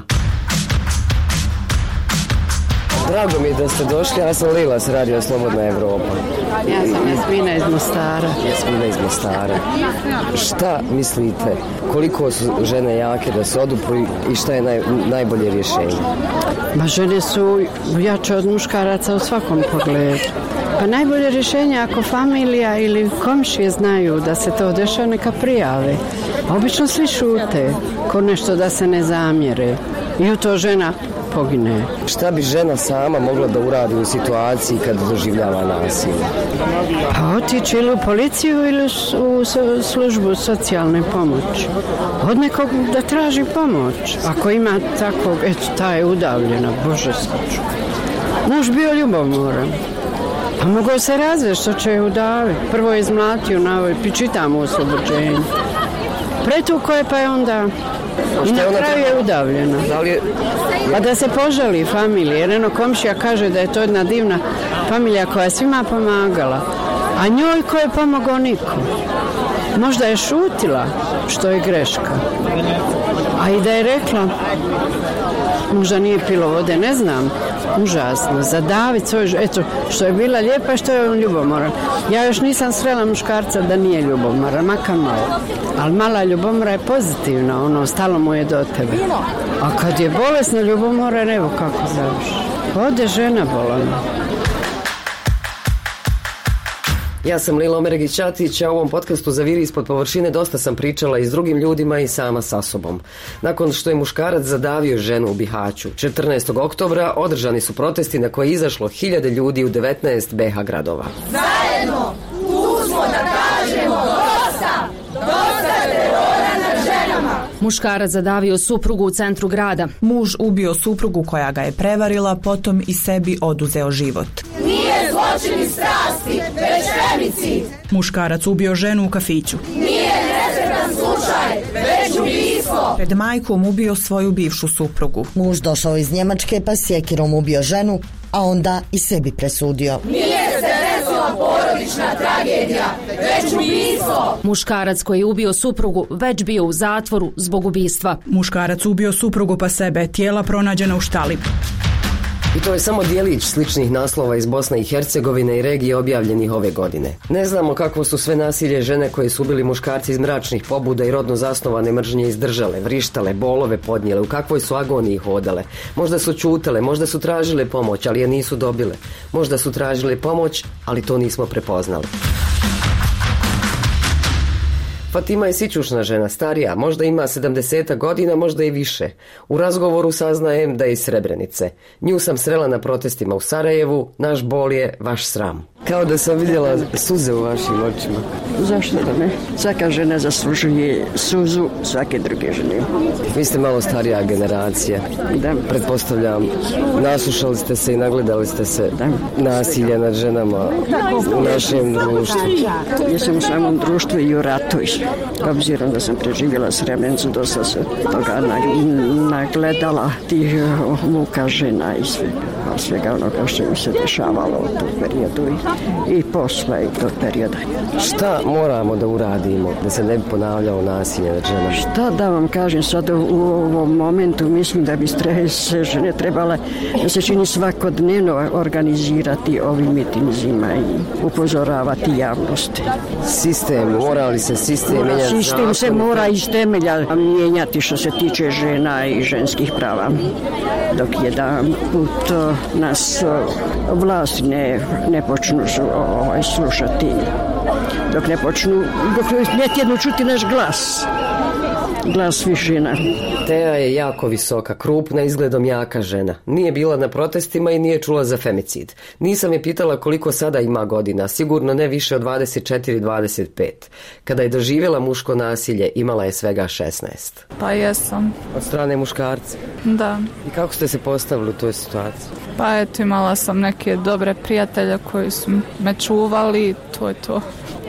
Speaker 12: Drago mi je da ste došli, ja sam Lila s Radio Slobodna Evropa.
Speaker 6: Ja sam Jasmina iz Mostara.
Speaker 12: Jasmina iz Mostara. Šta mislite, koliko su žene jake da se odupru i šta je najbolje rješenje?
Speaker 6: Ba žene su jače od muškaraca u svakom pogledu. Pa najbolje rješenje ako familija ili komšije znaju da se to dešava, neka prijave. A obično svi šute, ko nešto da se ne zamjere. I u to žena pogine.
Speaker 12: Šta bi žena sama mogla da uradi u situaciji kad doživljava nasilje?
Speaker 6: Pa otići ili u policiju ili u službu socijalne pomoći. Od nekog da traži pomoć. Ako ima takvog, eto, ta je udavljena, Bože sačuvaj. Muž bio ljubomoran. Pa mogao se razvesti, što će je udaviti. Prvo je izmlatio na ovoj, čitamo u oslobođenju. Pretuko je, pa je onda i na kraju je udavljena. Pa da se požali familije, jer eno komšija kaže da je to jedna divna familija koja je svima pomagala, a njoj ko je pomogao niko. Možda je šutila, što je greška. A i da je rekla, možda nije pilo vode, ne znam, užasno, zadaviti svoj, eto, što je bila lijepa, što je on ljubomoran. Ja još nisam srela muškarca da nije ljubomoran, makar malo. Ali mala ljubomora je pozitivna, ono, stalo mu je do tebe. A kad je bolesna ljubomora, evo kako završi. Ode žena bolana.
Speaker 12: Ja sam Lila Omeregić-Ćatić, a u ovom podcastu Zaviri ispod površine dosta sam pričala i s drugim ljudima i sama sa sobom. Nakon što je muškarac zadavio ženu u Bihaću, 14. oktobra održani su protesti na koje je izašlo 1000 ljudi u 19 BH gradova.
Speaker 8: Zajedno, tu smo da kažemo dosta! Dosta terora nad ženama!
Speaker 18: Muškarac zadavio suprugu u centru grada.
Speaker 9: Muž ubio suprugu koja ga je prevarila, potom i sebi oduzeo život.
Speaker 8: Nije zločin iz strasti, već femicid.
Speaker 9: Muškarac ubio ženu u kafiću.
Speaker 8: Nije nesretan slučaj, već ubistvo.
Speaker 9: Pred majkom ubio svoju bivšu suprugu.
Speaker 10: Muž došao iz Njemačke pa sjekirom ubio ženu, a onda i sebi presudio.
Speaker 8: Nije se desila porodična tragedija, već ubistvo.
Speaker 18: Muškarac koji je ubio suprugu već bio u zatvoru zbog ubistva.
Speaker 9: Muškarac ubio suprugu pa sebe, tijela pronađena u štali.
Speaker 12: I to je samo dijelić sličnih naslova iz Bosne i Hercegovine i regije objavljenih ove godine. Ne znamo kakvo su sve nasilje žene koje su ubili muškarci iz mračnih pobuda i rodno zasnovane mržnje izdržale, vrištale, bolove podnijele, u kakvoj su agoniji hodale. Možda su ćutale, možda su tražile pomoć, ali je nisu dobile. Možda su tražile pomoć, ali to nismo prepoznali. Fatima je sićušna žena, starija, možda ima 70 godina, možda i više. U razgovoru saznajem da je iz Srebrenice. Nju sam srela na protestima u Sarajevu, naš bol je vaš sram. Kao da sam vidjela suze u vašim očima.
Speaker 6: Zašto da ne? Svaka žena zaslužuje suzu svake druge žene.
Speaker 12: Vi ste malo starija generacija.
Speaker 6: Da.
Speaker 12: Pretpostavljam, naslušali ste se i nagledali ste se nasilja nad ženama u našem društvu.
Speaker 6: Jesam u samom društvu i u ratu.
Speaker 3: Obzirom da sam preživjela Srebrenica, dosta se toga nagledala tih muka žena i svega onoga što mi se dešavalo u tom periodu i posle i tog perioda.
Speaker 12: Šta moramo da uradimo da se ne bi ponavljalo nasilje nad ženama?
Speaker 3: Šta da vam kažem sad u ovom momentu, mislim da bi se žene trebale, da se čini svakodnevno organizirati ovim mitinzima i upozoravati javnosti.
Speaker 12: Sistem, mora li se sistem mijenjati?
Speaker 3: Sistem se mora iz temelja mijenjati što se tiče žena i ženskih prava. Dok jedan put nas vlasti ne počnu slušati, dok ne tjednu čuti naš glas svih žena.
Speaker 12: Teja je jako visoka, krupna, izgledom jaka žena. Nije bila na protestima i nije čula za femicid. Nisam je pitala koliko sada ima godina, sigurno ne više od 24-25. Kada je doživjela muško nasilje, imala je svega 16.
Speaker 4: Pa jesam.
Speaker 12: Od strane muškarca?
Speaker 4: Da.
Speaker 12: I kako ste se postavili u toj situaciji?
Speaker 4: Pa eto, imala sam neke dobre prijatelje koji su me čuvali, to je to.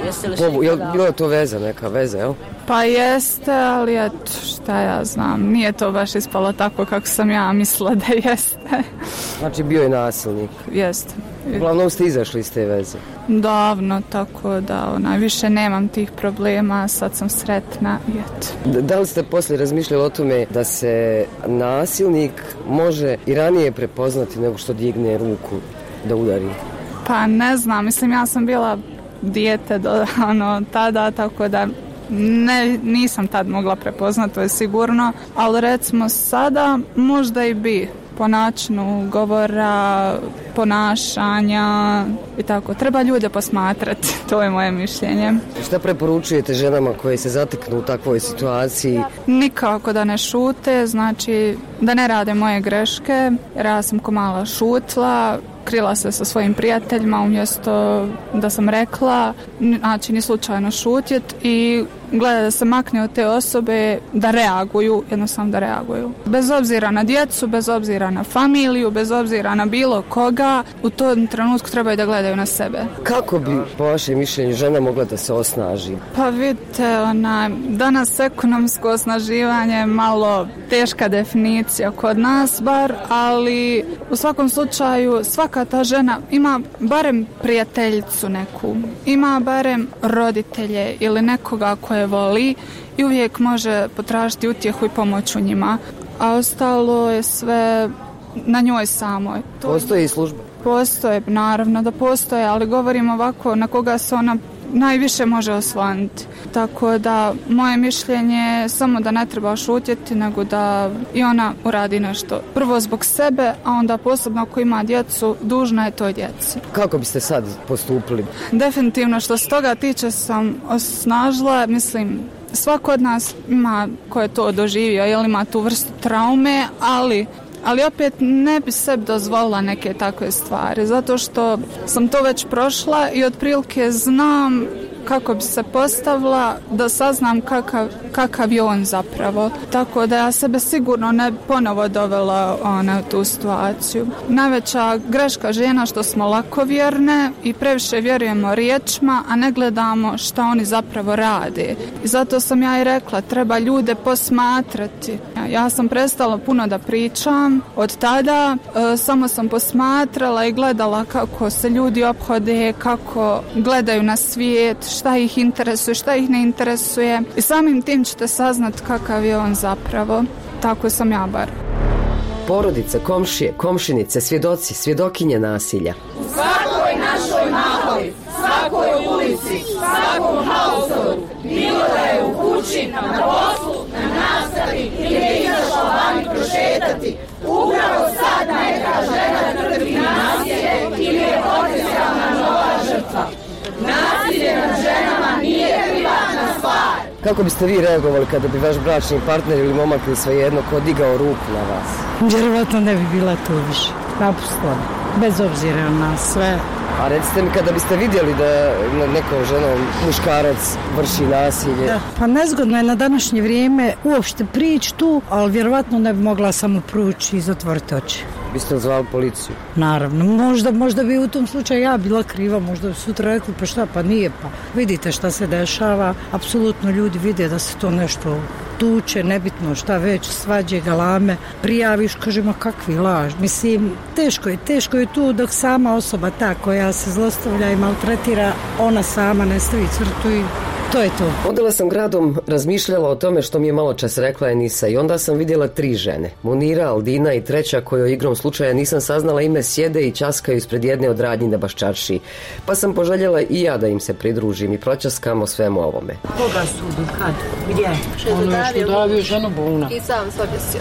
Speaker 12: Bilo je to veza, neka veza, jel?
Speaker 4: Pa jeste, ali eto, šta ja znam, nije to baš ispalo tako kako sam ja mislila da jeste.
Speaker 12: Znači bio je nasilnik?
Speaker 4: Jeste.
Speaker 12: Uglavnom ste izašli iz te veze?
Speaker 4: Davno, tako da više nemam tih problema, sad sam sretna i eto.
Speaker 12: Da li ste poslije razmišljali o tome da se nasilnik može i ranije prepoznati nego što digne ruku da udari?
Speaker 4: Pa ne znam, mislim ja sam bila dijete tada, tako da nisam tad mogla prepoznati, to je sigurno, ali recimo sada možda i bi po načinu govora, ponašanja i tako. Treba ljude posmatrati, to je moje mišljenje.
Speaker 12: Šta preporučujete ženama koje se zateknu u takvoj situaciji?
Speaker 4: Nikako da ne šute, znači da ne rade moje greške, jer ja sam ko mala šutla, krila se sa svojim prijateljima umjesto da sam rekla, znači ni slučajno šutjet i gleda da se makne od te osobe, da reaguju, jednostavno da reaguju. Bez obzira na djecu, bez obzira na familiju, bez obzira na bilo koga, u tom trenutku trebaju da gledaju na sebe.
Speaker 12: Kako bi, po vašem mišljenju, žena mogla da se osnaži?
Speaker 4: Pa vidite, danas ekonomsko osnaživanje je malo teška definicija kod nas bar, ali u svakom slučaju svaka ta žena ima barem prijateljicu neku, ima barem roditelje ili nekoga koje voli i uvijek može potražiti utjehu i pomoć u njima, a ostalo je sve na njoj samoj.
Speaker 12: Postoje i službe?
Speaker 4: Postoje, naravno da postoje, ali govorim ovako na koga se ona najviše može osloniti. Tako da moje mišljenje je samo da ne treba šutjeti, nego da i ona uradi nešto. Prvo zbog sebe, a onda posebno ako ima djecu, dužna je toj djeci.
Speaker 12: Kako biste sad postupili?
Speaker 4: Definitivno što se toga tiče sam osnažila, mislim, svako od nas ima ko je to doživio, jel ima tu vrstu traume, ali opet ne bi sebi dozvolila neke takve stvari, zato što sam to već prošla i otprilike znam kako bi se postavila, da saznam kakav je on zapravo. Tako da ja sebe sigurno ne bi ponovo dovela u tu situaciju. Najveća greška žena što smo lakovjerne i previše vjerujemo riječima, a ne gledamo šta oni zapravo rade. I zato sam ja i rekla, treba ljude posmatrati. Ja sam prestala puno da pričam od tada, samo sam posmatrala i gledala kako se ljudi ophode, kako gledaju na svijet, šta ih interesuje, šta ih ne interesuje i samim tim ćete saznat kakav je on zapravo. Tako sam ja bar.
Speaker 12: Porodice, komšije, komšinice, svjedoci, svjedokinje nasilja.
Speaker 8: U svakoj našoj mahali, svakoj ulici, svakom hausoru, bilo da je u kući, na poslu, na nastavi ili je izašla vani prošetati, upravo sad neka žena trpi nasilje ili je potencijalna nova žrtva. Nasilje nad ženama nije privatna stvar.
Speaker 12: Kako biste vi reagovali kada bi vaš bračni partner ili momak ili svejedno digao ruku na vas?
Speaker 11: Vjerovatno ne bi bila tu više. Naprosto, bez obzira na sve.
Speaker 12: A recite mi, kada biste vidjeli da nekom ženom muškarac vrši nasilje?
Speaker 11: Da, pa nezgodno je na današnje vrijeme uopšte prići tu, ali vjerovatno ne bi mogla samo prući i zatvoriti oči.
Speaker 12: Biste li zvali policiju?
Speaker 11: Naravno, možda bi u tom slučaju ja bila kriva, možda bi sutra rekli pa šta, pa nije, pa vidite šta se dešava, apsolutno ljudi vide da se to nešto tuče, nebitno šta već, svađe, galame, prijaviš, kažemo kakvi laž. Mislim, teško je tu dok sama osoba ta koja se zlostavlja i maltretira, ona sama ne stavi crtu i to je to.
Speaker 12: Odala sam gradom, razmišljala o tome što mi je malo čas rekla Enisa i onda sam vidjela 3 žene. Munira, Aldina i treća kojoj igrom slučaja nisam saznala ime, sjede i ćaskaju ispred jedne od radnji na Baščaršiji. Pa sam poželjela i ja da im se pridružim i proćaskamo svemu ovome.
Speaker 11: Koga sudu? Kad? Gdje?
Speaker 6: Ono je što davio ženu Buna.
Speaker 13: I sam se objesio.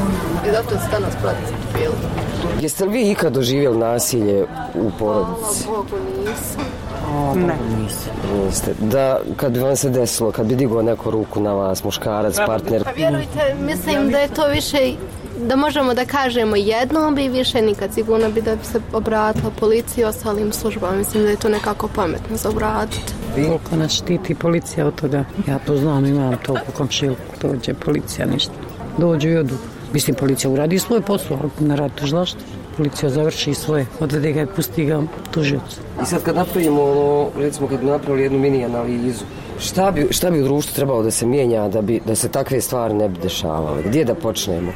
Speaker 13: I zato se danas protiv.
Speaker 12: Jeste li vi ikad doživjeli nasilje u porodici?
Speaker 13: Bogu nisam.
Speaker 11: Ne.
Speaker 12: Niste. Da, kad bi vam se desilo, kad bi digao neko ruku na vas, muškarac, partner?
Speaker 13: Pa vjerujte, mislim da je to više, da možemo da kažemo jednom bi više nikad, sigurno bi da bi se obratila policiji i ostalim službama. Mislim da je to nekako pametno za obratiti.
Speaker 11: Koliko nas štiti policija od toga? Ja to znam, imam to u komšiluku, dođe policija, ništa. Dođu i odu. Mislim, policija uradi svoj posao, ali ne radi tužilaštvo. Policija završi svoje, odvede ga i pusti ga tužiocu.
Speaker 12: I sad kad napravimo, recimo kad bi napravili jednu mini analizu, šta bi u društvu trebalo da se mijenja da se takve stvari ne bi dešavale? Gdje da počnemo?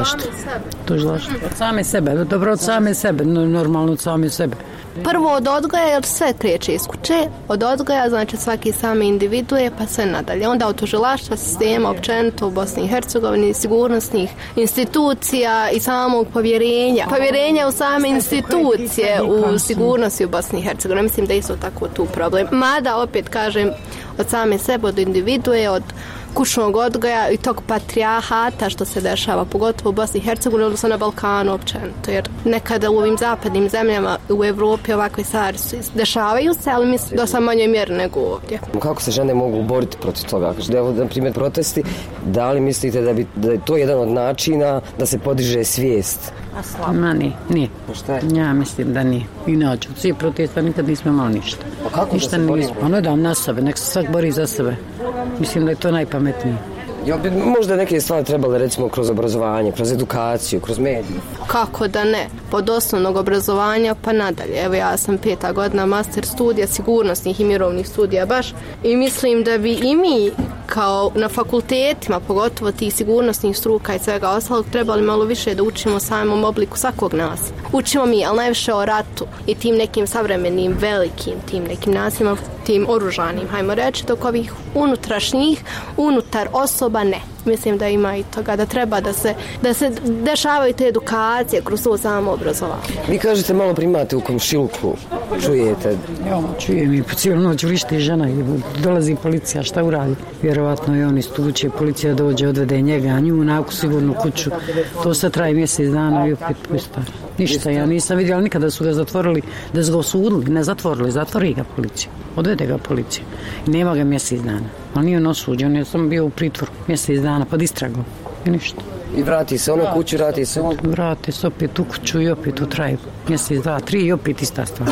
Speaker 11: Tužilaštvo. Od same sebe, dobro od same sebe, normalno od same sebe.
Speaker 13: Prvo od odgoja, jer sve kreće iz kuće, od odgoja, znači svaki sami individuje, pa sve nadalje. Onda od tužilaštva, sistema, općenito u Bosni i Hercegovini, sigurnosnih institucija i samog povjerenja u same institucije u sigurnosti u Bosni i Hercegovini. Mislim da je isto tako tu problem. Mada, opet kažem, od same sebe, od individuje, od kućnog odgoja i tog patrijahata što se dešava, pogotovo u Bosni i Hercegovini, odnosno na Balkanu općenito, jer nekada u ovim zapadnim zemljama u Evropi ovakve stvari dešavaju se, ali mislim da sam manjoj mjeri nego ovdje.
Speaker 12: Kako se žene mogu boriti protiv toga? Evo, na primjer, protesti, da li mislite da je to jedan od načina da se podiže svijest?
Speaker 11: Ma nije.
Speaker 12: Pa šta je?
Speaker 11: Ja mislim da nije. Inače, od svih protesta nikad nismo imali ništa.
Speaker 12: Pa kako
Speaker 11: ništa
Speaker 12: da se borimo?
Speaker 11: Ono dam na sebe, nek se svak bori za sebe. Mislim da je to najpametnije.
Speaker 12: Jel bi možda neke stvari trebale, recimo, kroz obrazovanje, kroz edukaciju, kroz medije?
Speaker 13: Kako da ne? Pod osnovnog obrazovanja pa nadalje. Evo ja sam 5. godina master studija sigurnosnih i mirovnih studija baš i mislim da bi i mi kao na fakultetima, pogotovo tih sigurnosnih struka i svega ostalog, trebali malo više da učimo o samom obliku svakog nas. Učimo mi, ali najviše o ratu i tim nekim savremenim, velikim, tim nekim nasilima, tim oružanim, hajmo reći, dok ovih unutrašnjih, unutar osoba ne. Mislim da ima i toga, da treba da se dešavaju te edukacije kroz to samo obrazovanje.
Speaker 12: Vi kažete malo primate u komšiluku, čujete?
Speaker 11: Ja, čujem i po cijelu noć vrišti žena i dolazi policija, šta uradi? Vjerovatno je on iz tuče, policija dođe, odvede njega, a nju naku sigurnu kuću. To sad traje mjesec dana i opet pusta. Ništa, ja nisam vidjela nikada su ga zatvorili, da su ga osudili, ne zatvorili, zatvori ga policija, odvede ga policija. I nema ga mjesec dana, ali nije on osuđen, ja sam bio u pritvoru mjesec dana pod istragom i ništa.
Speaker 12: I vrati se ona kuću, vrati se on?
Speaker 11: Vrati se opet u kuću i opet u traju. Mjesec, 2, 3 i opet ista stvar.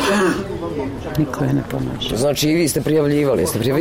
Speaker 11: Niko je ne pomaže.
Speaker 12: Znači i vi ste prijavljivali?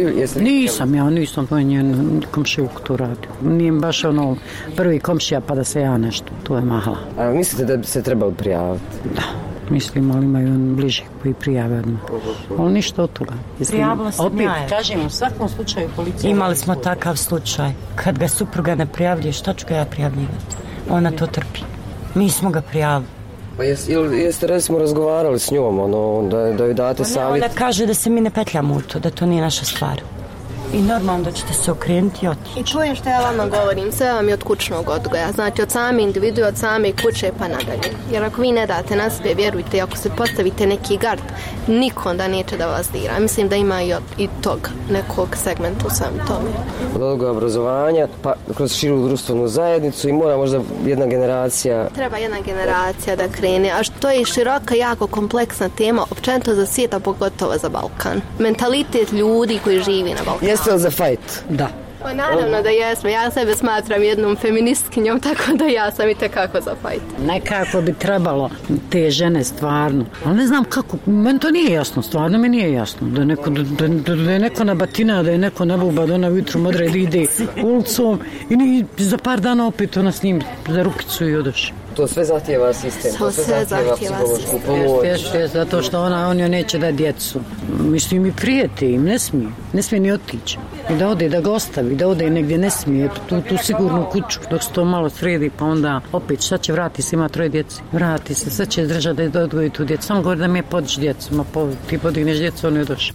Speaker 11: Nisam po njen komšivuk to radio. Nije baš ono prvi komšija pa da se ja nešto, to je mahala.
Speaker 12: A mislite da bi se trebalo prijaviti?
Speaker 11: Da. Mislim, ali imaju on bliže koji prijave odmah. Ali ništa od toga.
Speaker 14: Prijavila sam ja.
Speaker 11: Kažem, u svakom slučaju policija...
Speaker 14: Imali smo takav slučaj. Kad ga supruga ne prijavljuje, šta ću ga ja prijavljivati? Ona to trpi. Mi smo ga prijavili.
Speaker 12: Pa jeste recimo razgovarali s njom, da joj date savjet?
Speaker 14: Ona kaže da se mi ne petljamo u to, da to nije naša stvar. I normalno da ćete se okrenuti i otići.
Speaker 13: I čujem što ja vama govorim, sve vam je od kućnog odgoja, znači od same individue, od same kuće pa nadalje. Jer ako vi ne date na sebe, vjerujte, ako se postavite neki gard, niko onda neće da vas dira. Mislim da ima i tog nekog segmenta u svemu tome.
Speaker 12: Od odgoja obrazovanja, pa kroz širu društvenu zajednicu i mora možda jedna generacija...
Speaker 13: Treba jedna generacija da krene, a što je široka, jako kompleksna tema, općenito za svijet, a pogotovo za Balkan. Mentalitet ljudi koji živi na Balkanu.
Speaker 12: Jeste li za fajt?
Speaker 11: Da.
Speaker 13: Pa naravno da jesmo. Ja sebe smatram jednom feministkinjom, tako da ja sam i tekako za fajt.
Speaker 11: Nekako bi trebalo te žene stvarno. Ali ne znam kako, meni to nije jasno, stvarno mi nije jasno. Da je neko nabatina, da je neko nabuba, da ona jutrom odredi ide ulicom i za par dana opet ona s njim za rukicu i odoš.
Speaker 12: To sve zahtijeva sistem, to sve zahtijeva psihološku pomoć.
Speaker 11: Zato što on joj neće da djecu. Mislim, i prijete im, ne smije ni otići. I da ode, da ga ostavi, da ode negdje, ne smije, tu sigurnu kuću, dok se to malo sredi, pa onda opet šta će, vrati se, ima 3 djece, vrati se, sad će držati da odgoji tu djecu, samo govori da mi je podići djecu, ti podigneš djecu, on je došao.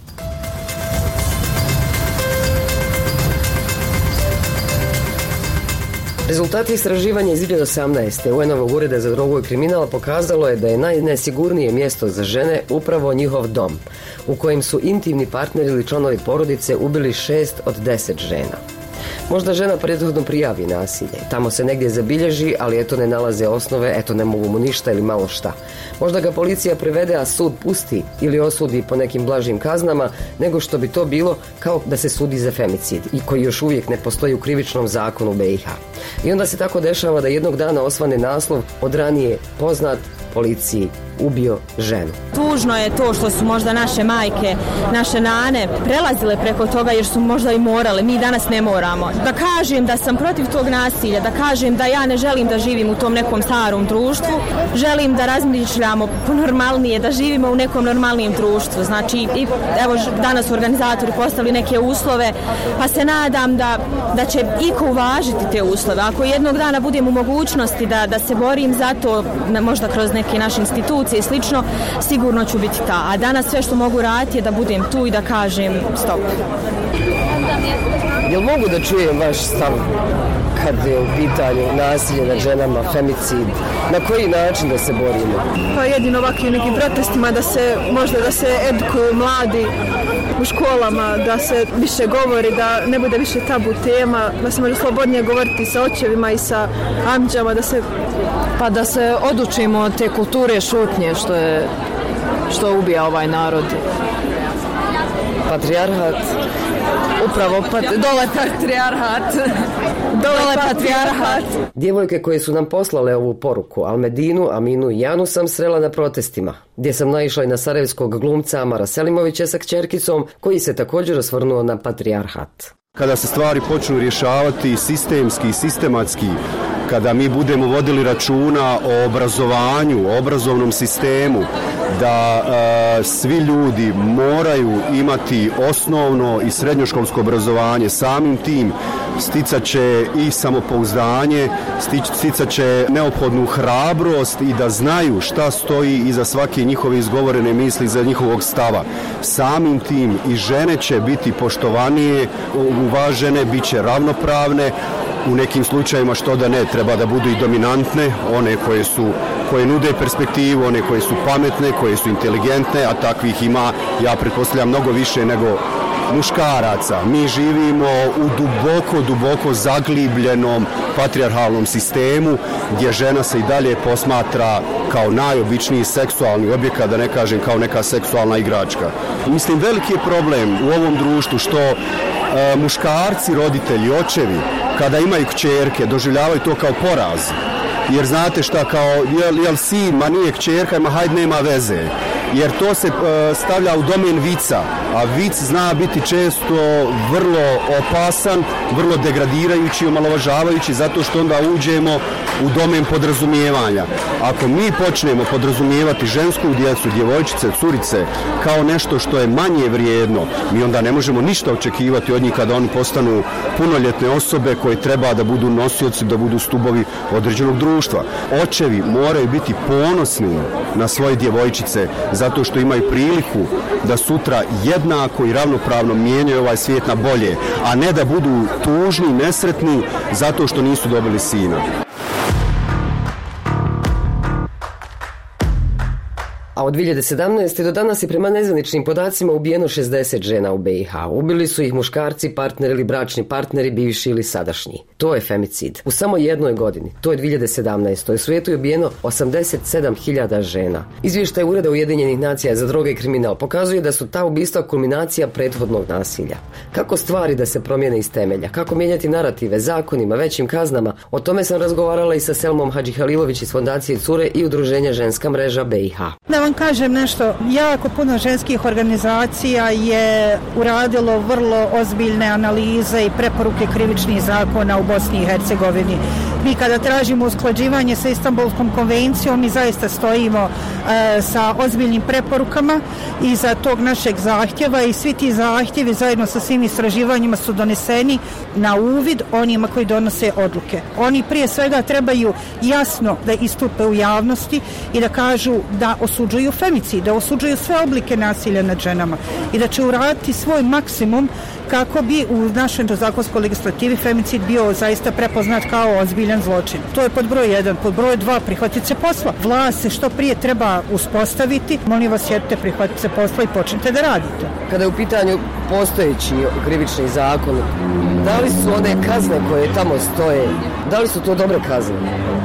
Speaker 12: Rezultati istraživanja iz 2018. UN-ovog ureda za drogu i kriminal pokazalo je da je najnesigurnije mjesto za žene upravo njihov dom, u kojem su intimni partneri ili članovi porodice ubili 6 od 10 žena. Možda žena prethodno prijavi nasilje, tamo se negdje zabilježi, ali eto ne nalaze osnove, eto ne mogu mu ništa ili malo šta. Možda ga policija privede, a sud pusti ili osudi po nekim blažim kaznama, nego što bi to bilo kao da se sudi za femicid i koji još uvijek ne postoji u krivičnom zakonu BiH. I onda se tako dešava da jednog dana osvane naslov od ranije poznat policiji ubio ženu.
Speaker 25: Tužno je to što su možda naše majke, naše nane prelazile preko toga jer su možda i morale, mi danas ne moramo. Da kažem da sam protiv tog nasilja, da kažem da ja ne želim da živim u tom nekom starom društvu, želim da razmišljamo normalnije, da živimo u nekom normalnijem društvu. Znači, evo danas su organizatori postavili neke uslove, pa se nadam da će iko uvažiti te uslove. Ako jednog dana budem u mogućnosti da se borim za to, možda kroz neke naše institucije i slično, sigurno ću biti ta. A danas sve što mogu raditi je da budem tu i da kažem stop.
Speaker 12: Jel mogu da čujem vaš stav kad je u pitanju nasilje nad ženama, femicid? Na koji način da se borimo?
Speaker 25: Pa jedino ovakvim nekim protestima da se edukuju mladi u školama, da se više govori, da ne bude više tabu tema, da se može slobodnije govoriti sa očevima i sa amđama, da se odučimo od te kulture šutnje što ubija ovaj narod.
Speaker 12: Patrijarhat.
Speaker 25: Upravo, dole patrijarhat.
Speaker 12: Djevojke koje su nam poslale ovu poruku, Almedinu, Aminu i Janu, sam srela na protestima, gdje sam naišla i na sarajevskog glumca Amara Selimovića sa kćerkicom, koji se također osvrnuo na patrijarhat.
Speaker 5: Kada se stvari počnu rješavati sistemski i sistematski, kada mi budemo vodili računa o obrazovanju, o obrazovnom sistemu, da svi ljudi moraju imati osnovno i srednjoškolsko obrazovanje, samim tim sticat će i samopouzdanje, sticat će neophodnu hrabrost i da znaju šta stoji iza svake njihove izgovorene misli, iza njihovog stava. Samim tim i žene će biti poštovanije, uvažene, bit će ravnopravne, u nekim slučajevima što da ne, treba da budu i dominantne, one koje nude perspektivu, one koje su pametne, koje su inteligentne, a takvih ima, ja pretpostavljam, mnogo više nego muškaraca. Mi živimo u duboko zaglibljenom patrijarhalnom sistemu gdje žena se i dalje posmatra kao najobičniji seksualni objekat, da ne kažem kao neka seksualna igračka. Mislim, veliki je problem u ovom društvu što muškarci, roditelji, očevi, kada imaju kćerke, doživljavaju to kao poraz. Jer znate šta, kao, jel sin, ma nije kćerka, ma hajde, nema veze. Jer to se stavlja u domen vica, a vic zna biti često vrlo opasan, vrlo degradirajući, omalovažavajući, zato što onda uđemo u domen podrazumijevanja. Ako mi počnemo podrazumijevati žensku djecu, djevojčice, curice, kao nešto što je manje vrijedno, mi onda ne možemo ništa očekivati od njih kada oni postanu punoljetne osobe koje treba da budu nosioci, da budu stubovi određenog društva. Očevi moraju biti ponosni na svoje djevojčice, zato što imaju priliku da sutra jednako i ravnopravno mijenjaju ovaj svijet na bolje, a ne da budu tužni, nesretni zato što nisu dobili sina.
Speaker 12: A od 2017. do danas je prema nezvaničnim podacima ubijeno 60 žena u BiH. Ubili su ih muškarci, partneri ili bračni partneri, bivši ili sadašnji. To je femicid. U samo jednoj godini, to je 2017. u svijetu je ubijeno 87.000 žena. Izvještaj Ureda Ujedinjenih nacija za droge i kriminal pokazuje da su ta ubistva kulminacija prethodnog nasilja. Kako stvari da se promijene iz temelja? Kako mijenjati narative, zakonima, većim kaznama? O tome sam razgovarala i sa Selmom Hadžihalilović iz Fondacije Cure i Udruženja Ženska mreža BiH.
Speaker 25: Da vam
Speaker 7: vam kažem nešto, jako puno ženskih organizacija je uradilo vrlo ozbiljne analize i preporuke krivičnih zakona u Bosni i Hercegovini. Mi kada tražimo usklađivanje sa Istanbulskom konvencijom, mi zaista stojimo sa ozbiljnim preporukama iza tog našeg zahtjeva i svi ti zahtjevi zajedno sa svim istraživanjima su doneseni na uvid onima koji donose odluke. Oni prije svega trebaju jasno da istupe u javnosti i da kažu da osuđuju femicid, da osuđuju sve oblike nasilja nad ženama i da će uraditi svoj maksimum kako bi u našoj zakonskoj legislativi femicid bio zaista prepoznat kao ozbiljan zločin. To je pod broj 1. Pod broj 2, prihvatiti se posla. Vlast se što prije treba uspostaviti. Molim vas, sjedite, prihvatite se posla i počnite da radite.
Speaker 12: Kada je u pitanju postojeći krivični zakon, da li su one kazne koje tamo stoje, da li su to dobre kazne?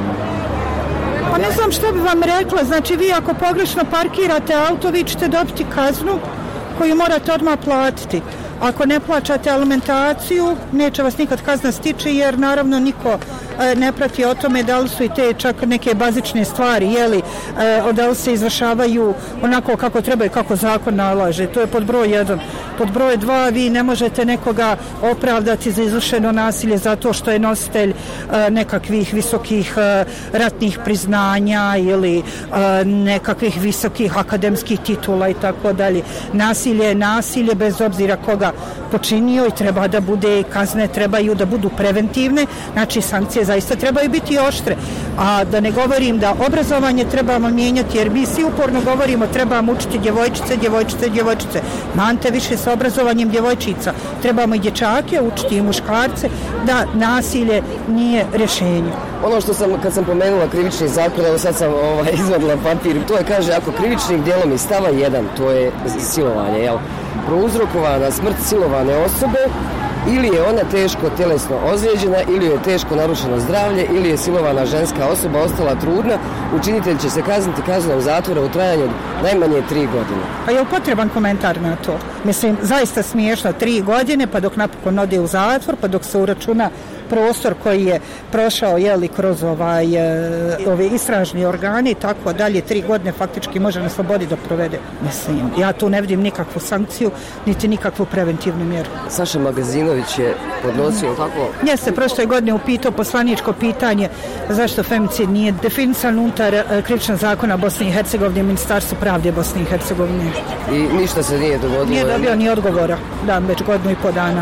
Speaker 7: Pa ne znam što bi vam rekla. Znači, vi ako pogrešno parkirate auto, vi ćete dobiti kaznu koju morate odmah platiti. Ako ne plaćate alimentaciju, neće vas nikad kazna stići, jer naravno niko ne prati o tome da li su i te čak neke bazične stvari, da li se izvršavaju onako kako treba i kako zakon nalaže. To je pod broj 1. Pod broj 2, vi ne možete nekoga opravdati za izvršeno nasilje zato što je nositelj nekakvih visokih ratnih priznanja ili nekakvih visokih akademskih titula i tako dalje. Nasilje je nasilje bez obzira koga počinio i treba da bude, kazne trebaju da budu preventivne, znači sankcije zaista trebaju biti oštre. A da ne govorim da obrazovanje trebamo mijenjati, jer mi svi uporno govorimo trebamo učiti djevojčice. Mante više sa obrazovanjem djevojčica. Trebamo i dječake učiti i muškarce da nasilje nije rješenje.
Speaker 12: Ono što sam, kad sam pomenula krivični zakon, evo sad sam izvadila papir, to je, kaže, ako krivičnim dijelom iz stava 1, to je silovanje, jel? Prouzrokovana smrt silovane osobe, ili je ona teško tjelesno ozlijeđena, ili je teško narušeno zdravlje, ili je silovana ženska osoba ostala trudna, učinitelj će se kazniti kaznom zatvora u trajanju od najmanje 3 godine.
Speaker 7: Pa je li potreban komentar na to? Mislim, zaista smiješno, 3 godine, pa dok napokon ode u zatvor, pa dok se uračuna prostor koji je prošao kroz ove istražni organi i tako dalje, 3 godine faktički može na slobodi da provede. Mislim, ja tu ne vidim nikakvu sankciju, niti nikakvu preventivnu mjeru.
Speaker 12: Saša Magazinović je podnosio tako?
Speaker 7: Jeste, prošle godine upitao poslaničko pitanje zašto femicid nije definisan unutar krivičnog zakona Bosne i Hercegovine, Ministarstvo pravde Bosne i Hercegovine.
Speaker 12: I ništa se nije dogodilo?
Speaker 7: Nije dobio ni odgovora, već 1,5 dana.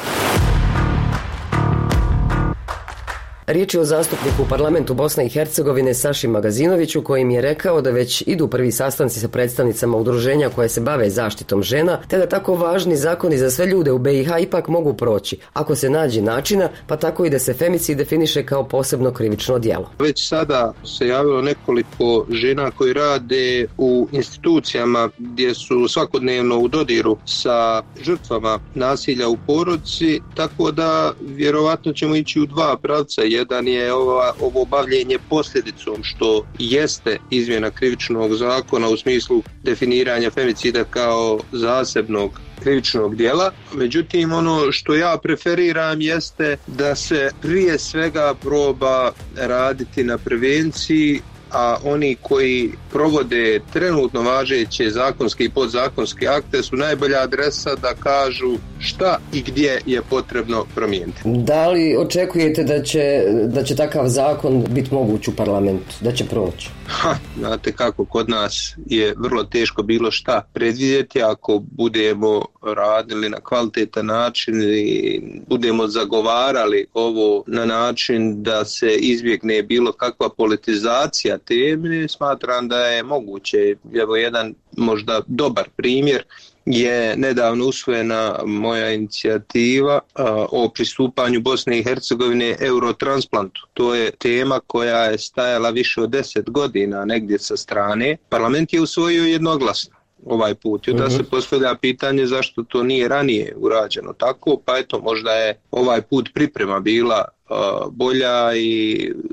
Speaker 12: Riječ je o zastupniku u parlamentu Bosne i Hercegovine Saši Magazinoviću, kojim je rekao da već idu prvi sastanci sa predstavnicama udruženja koje se bave zaštitom žena, te da tako važni zakoni za sve ljude u BiH ipak mogu proći, ako se nađe načina, pa tako i da se femicid definiše kao posebno krivično djelo.
Speaker 15: Već sada se javilo nekoliko žena koji rade u institucijama gdje su svakodnevno u dodiru sa žrtvama nasilja u porodici, tako da vjerovatno ćemo ići u 2 pravca. Jedan je ovo bavljenje posljedicom, što jeste izmjena krivičnog zakona u smislu definiranja femicida kao zasebnog krivičnog djela. Međutim, ono što ja preferiram jeste da se prije svega proba raditi na prevenciji, a oni koji provode trenutno važeće zakonske i podzakonske akte su najbolja adresa da kažu šta i gdje je potrebno promijeniti.
Speaker 12: Da li očekujete da će takav zakon biti moguć u parlamentu, da će proći?
Speaker 15: Znate kako, kod nas je vrlo teško bilo šta predvidjeti. Ako budemo radili na kvalitetan način i budemo zagovarali ovo na način da se izbjegne bilo kakva politizacija teme, smatram da je moguće. Evo jedan možda dobar primjer je nedavno usvojena moja inicijativa o pristupanju Bosne i Hercegovine Eurotransplantu. To je tema koja je stajala više od 10 godina negdje sa strane. Parlament je usvojio jednoglasno ovaj put. I onda se postavlja pitanje zašto to nije ranije urađeno tako, pa eto možda je ovaj put priprema bila bolja i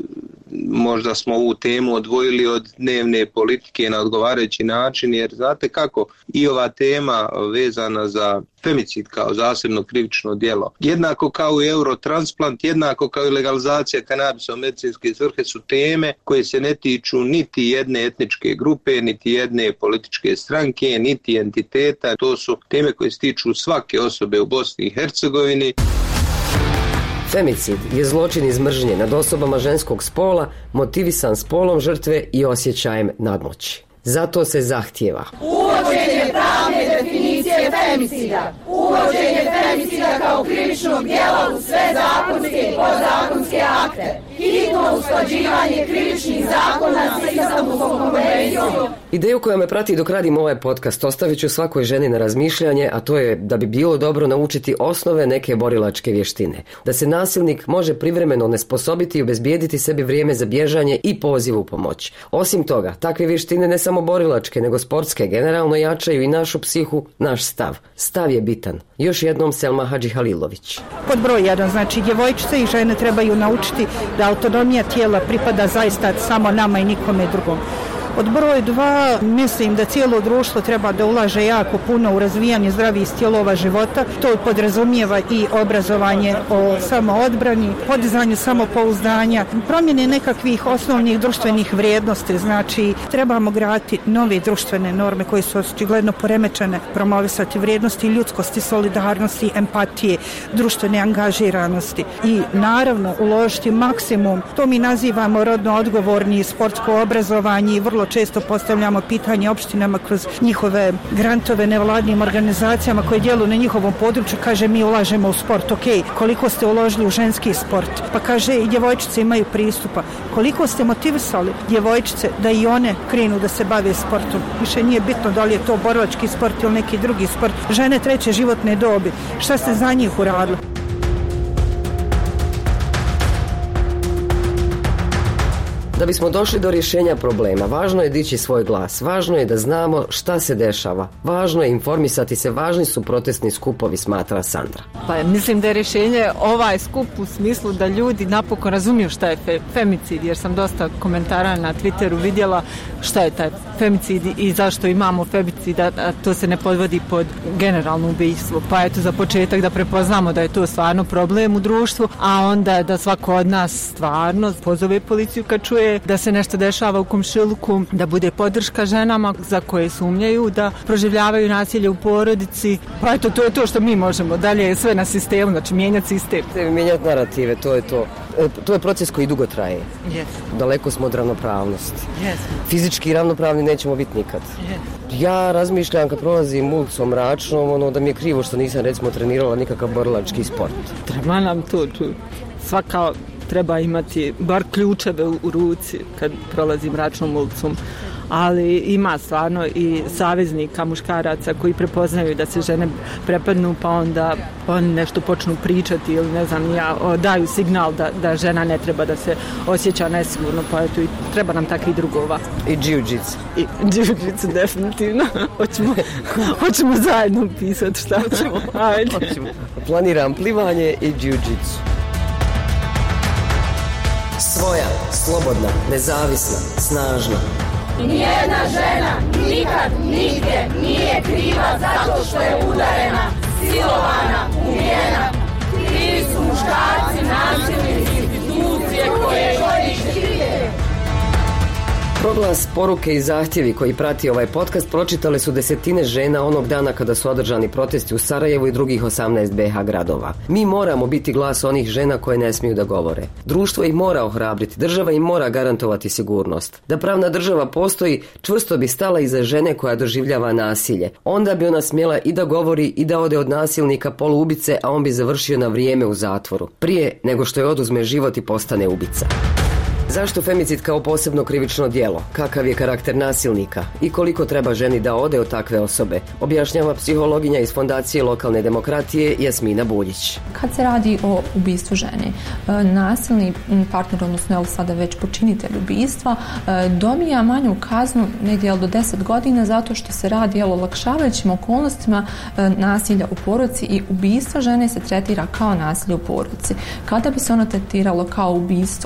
Speaker 15: možda smo ovu temu odvojili od dnevne politike na odgovarajući način, jer znate kako i ova tema vezana za femicid kao zasebno krivično djelo, jednako kao i eurotransplant, jednako kao i legalizacija kanabisa u medicinske svrhe su teme koje se ne tiču niti jedne etničke grupe, niti jedne političke stranke, niti entiteta. To su teme koje se tiču svake osobe u Bosni i Hercegovini.
Speaker 12: Femicid je zločin iz mržnje nad osobama ženskog spola, motivisan spolom žrtve i osjećajem nadmoći. Zato se zahtijeva
Speaker 8: uvođenje pravne definicije femicida, uvođenje femicida kao krivičnog djela u sve zakonske i podzakonske akte, hitno usklađivanje krivičnih zakona s Istanbulskom konvencijom.
Speaker 12: Ideju koja me prati dok radim ovaj podcast ostavit ću svakoj ženi na razmišljanje, a to je da bi bilo dobro naučiti osnove neke borilačke vještine. Da se nasilnik može privremeno onesposobiti i obezbijediti sebi vrijeme za bježanje i poziv u pomoć. Osim toga, takve vještine ne samo borilačke, nego sportske generalno jačaju i našu psihu, naš stav. Stav je bitan. Još jednom Selma Hadžihalilović.
Speaker 7: Pod broj 1, znači djevojčice i žene trebaju naučiti da autonomija tijela pripada zaista samo nama i nikome drugom. Od broj 2, mislim da cijelo društvo treba da ulaže jako puno u razvijanje zdravih stilova života. To podrazumijeva i obrazovanje o samoodbrani, podizanju samopouzdanja, promjene nekakvih osnovnih društvenih vrijednosti. Znači, trebamo graditi nove društvene norme koje su očigledno poremećene, promovisati vrijednosti ljudskosti, solidarnosti, empatije, društvene angažiranosti i naravno uložiti maksimum. To mi nazivamo rodno odgovorni sportsko obrazovanje i vrlo često postavljamo pitanje opštinama kroz njihove grantove nevladnim organizacijama koje djeluju na njihovom području. Kaže, mi ulažemo u sport. Ok, koliko ste uložili u ženski sport? Pa kaže, i djevojčice imaju pristupa. Koliko ste motivisali djevojčice da i one krenu da se bave sportom? Više nije bitno da li je to borilački sport ili neki drugi sport. Žene treće životne dobi. Šta ste za njih uradili?
Speaker 12: Da bismo došli do rješenja problema, važno je dići svoj glas, važno je da znamo šta se dešava, važno je informisati se, važni su protestni skupovi, smatra Sandra.
Speaker 16: Pa mislim da je rješenje ovaj skup u smislu da ljudi napokon razumiju šta je femicid, jer sam dosta komentara na Twitteru vidjela šta je taj femicid i zašto imamo femicid, a to se ne podvodi pod generalno ubijstvo. Pa eto, za početak da prepoznamo da je to stvarno problem u društvu, a onda da svako od nas stvarno pozove policiju kad čuje da se nešto dešava u komšiluku, da bude podrška ženama za koje sumnjaju da proživljavaju nasilje u porodici. Pa eto, to je to što mi možemo. Dalje je sve na sistemu, znači mijenjati sistem.
Speaker 12: Mijenjati narative, to je to. To je proces koji dugo traje.
Speaker 16: Yes.
Speaker 12: Daleko smo od ravnopravnosti.
Speaker 16: Yes.
Speaker 12: Fizički ravnopravni nećemo biti nikad.
Speaker 16: Yes.
Speaker 12: Ja razmišljam kad prolazim ulicom mračnom, da mi je krivo što nisam recimo trenirala nikakav borilački sport.
Speaker 16: Treba nam to. Svaka treba imati bar ključeve u ruci kad prolazi mračnom ulicom. Ali ima stvarno i saveznika muškaraca koji prepoznaju da se žene prepadnu, pa onda oni nešto počnu pričati ili ne znam ja, daju signal da žena ne treba da se osjeća nesigurno, pa eto i treba nam takvih drugova.
Speaker 12: I jiu-jitsu.
Speaker 16: I jiu-jitsu definitivno. Hoćemo zajedno pisati šta ćemo. Ajde.
Speaker 12: Planiram plivanje i jiu-jitsu. Svoja, slobodna, nezavisna, snažna.
Speaker 8: Nijedna žena nikad, nigdje nije kriva zato što je udarena, silovana, ubijena. Krivi su muškarci, nasilnici, institucije koje štite.
Speaker 12: Proglas, poruke i zahtjevi koji prati ovaj podcast pročitale su desetine žena onog dana kada su održani protesti u Sarajevu i drugih 18 BiH gradova. Mi moramo biti glas onih žena koje ne smiju da govore. Društvo ih mora ohrabriti, država im mora garantovati sigurnost. Da pravna država postoji, čvrsto bi stala iza žene koja doživljava nasilje. Onda bi ona smjela i da govori i da ode od nasilnika poluubice, a on bi završio na vrijeme u zatvoru. Prije nego što je oduzme život i postane ubica. Zašto femicid kao posebno krivično djelo? Kakav je karakter nasilnika? I koliko treba ženi da ode od takve osobe? Objašnjava psihologinja iz Fondacije lokalne demokratije Jasmina Buljić.
Speaker 17: Kad se radi o ubistvu žene, nasilni partner, odnosno sada već počinitelj ubistva, dobija manju kaznu negdje do 10 godina zato što se radi o olakšavajućim okolnostima nasilja u porodici i ubistva žene se tretira kao nasilje u porodici. Kada bi se ono tretiralo kao ubistvo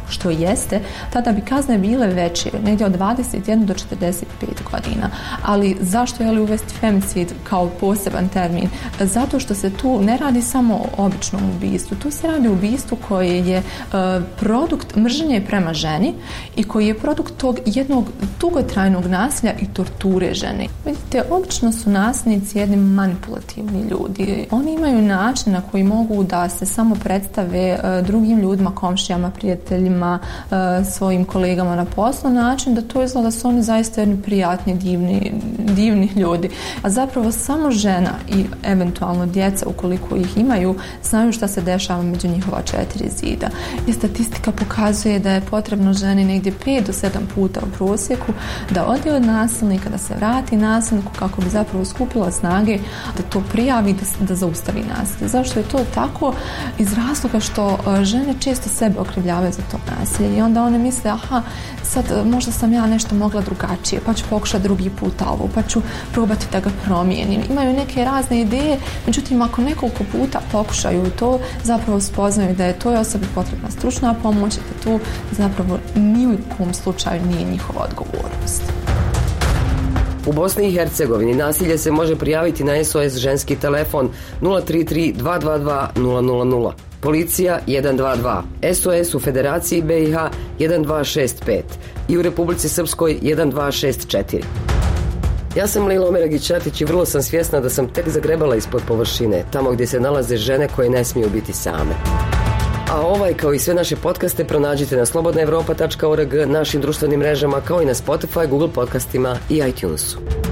Speaker 17: što jeste, tada bi kazne bile veće, negdje od 21 do 45 godina. Ali zašto je li uvesti femicid kao poseban termin? Zato što se tu ne radi samo o običnom ubistvu, tu se radi o ubistvu koje je produkt mržnje prema ženi i koji je produkt tog jednog dugotrajnog nasilja i torture žene. Vidite, obično su nasilnici jedni manipulativni ljudi. Oni imaju način na koji mogu da se samo predstave drugim ljudima, komšijama, prijateljima, svojim kolegama na poslu, način da to izgleda da su oni zaista jedni prijatni, divni ljudi. A zapravo samo žena i eventualno djeca, ukoliko ih imaju, znaju šta se dešava među njihova 4 zida. I statistika pokazuje da je potrebno ženi negdje 5 do 7 puta u prosjeku da ode od nasilnika, da se vrati nasilniku kako bi zapravo skupila snage da to prijavi, da zaustavi nasilje. Zašto je to tako? Iz razloga što žene često sebe okrivljavaju za to nasilje i onda one misle, aha, sad možda sam ja nešto mogla drugačije, pa ću pokušati drugi put ovo, pa ću probati da ga promijenim. Imaju neke razne ideje, međutim ako nekoliko puta pokušaju to, zapravo spoznaju da je toj osobi potrebna stručna pomoć i da to zapravo ni u kom slučaju nije njihova odgovornost.
Speaker 12: U Bosni i Hercegovini nasilje se može prijaviti na SOS ženski telefon 033 222 000. Policija 122, SOS u Federaciji BiH 1265 i u Republici Srpskoj 1264. Ja sam Lila Omeragić-Ćatić i vrlo sam svjesna da sam tek zagrebala ispod površine, tamo gdje se nalaze žene koje ne smiju biti same. A ovaj kao i sve naše podcaste pronađite na slobodnaevropa.org, našim društvenim mrežama kao i na Spotify, Google podcastima i iTunesu.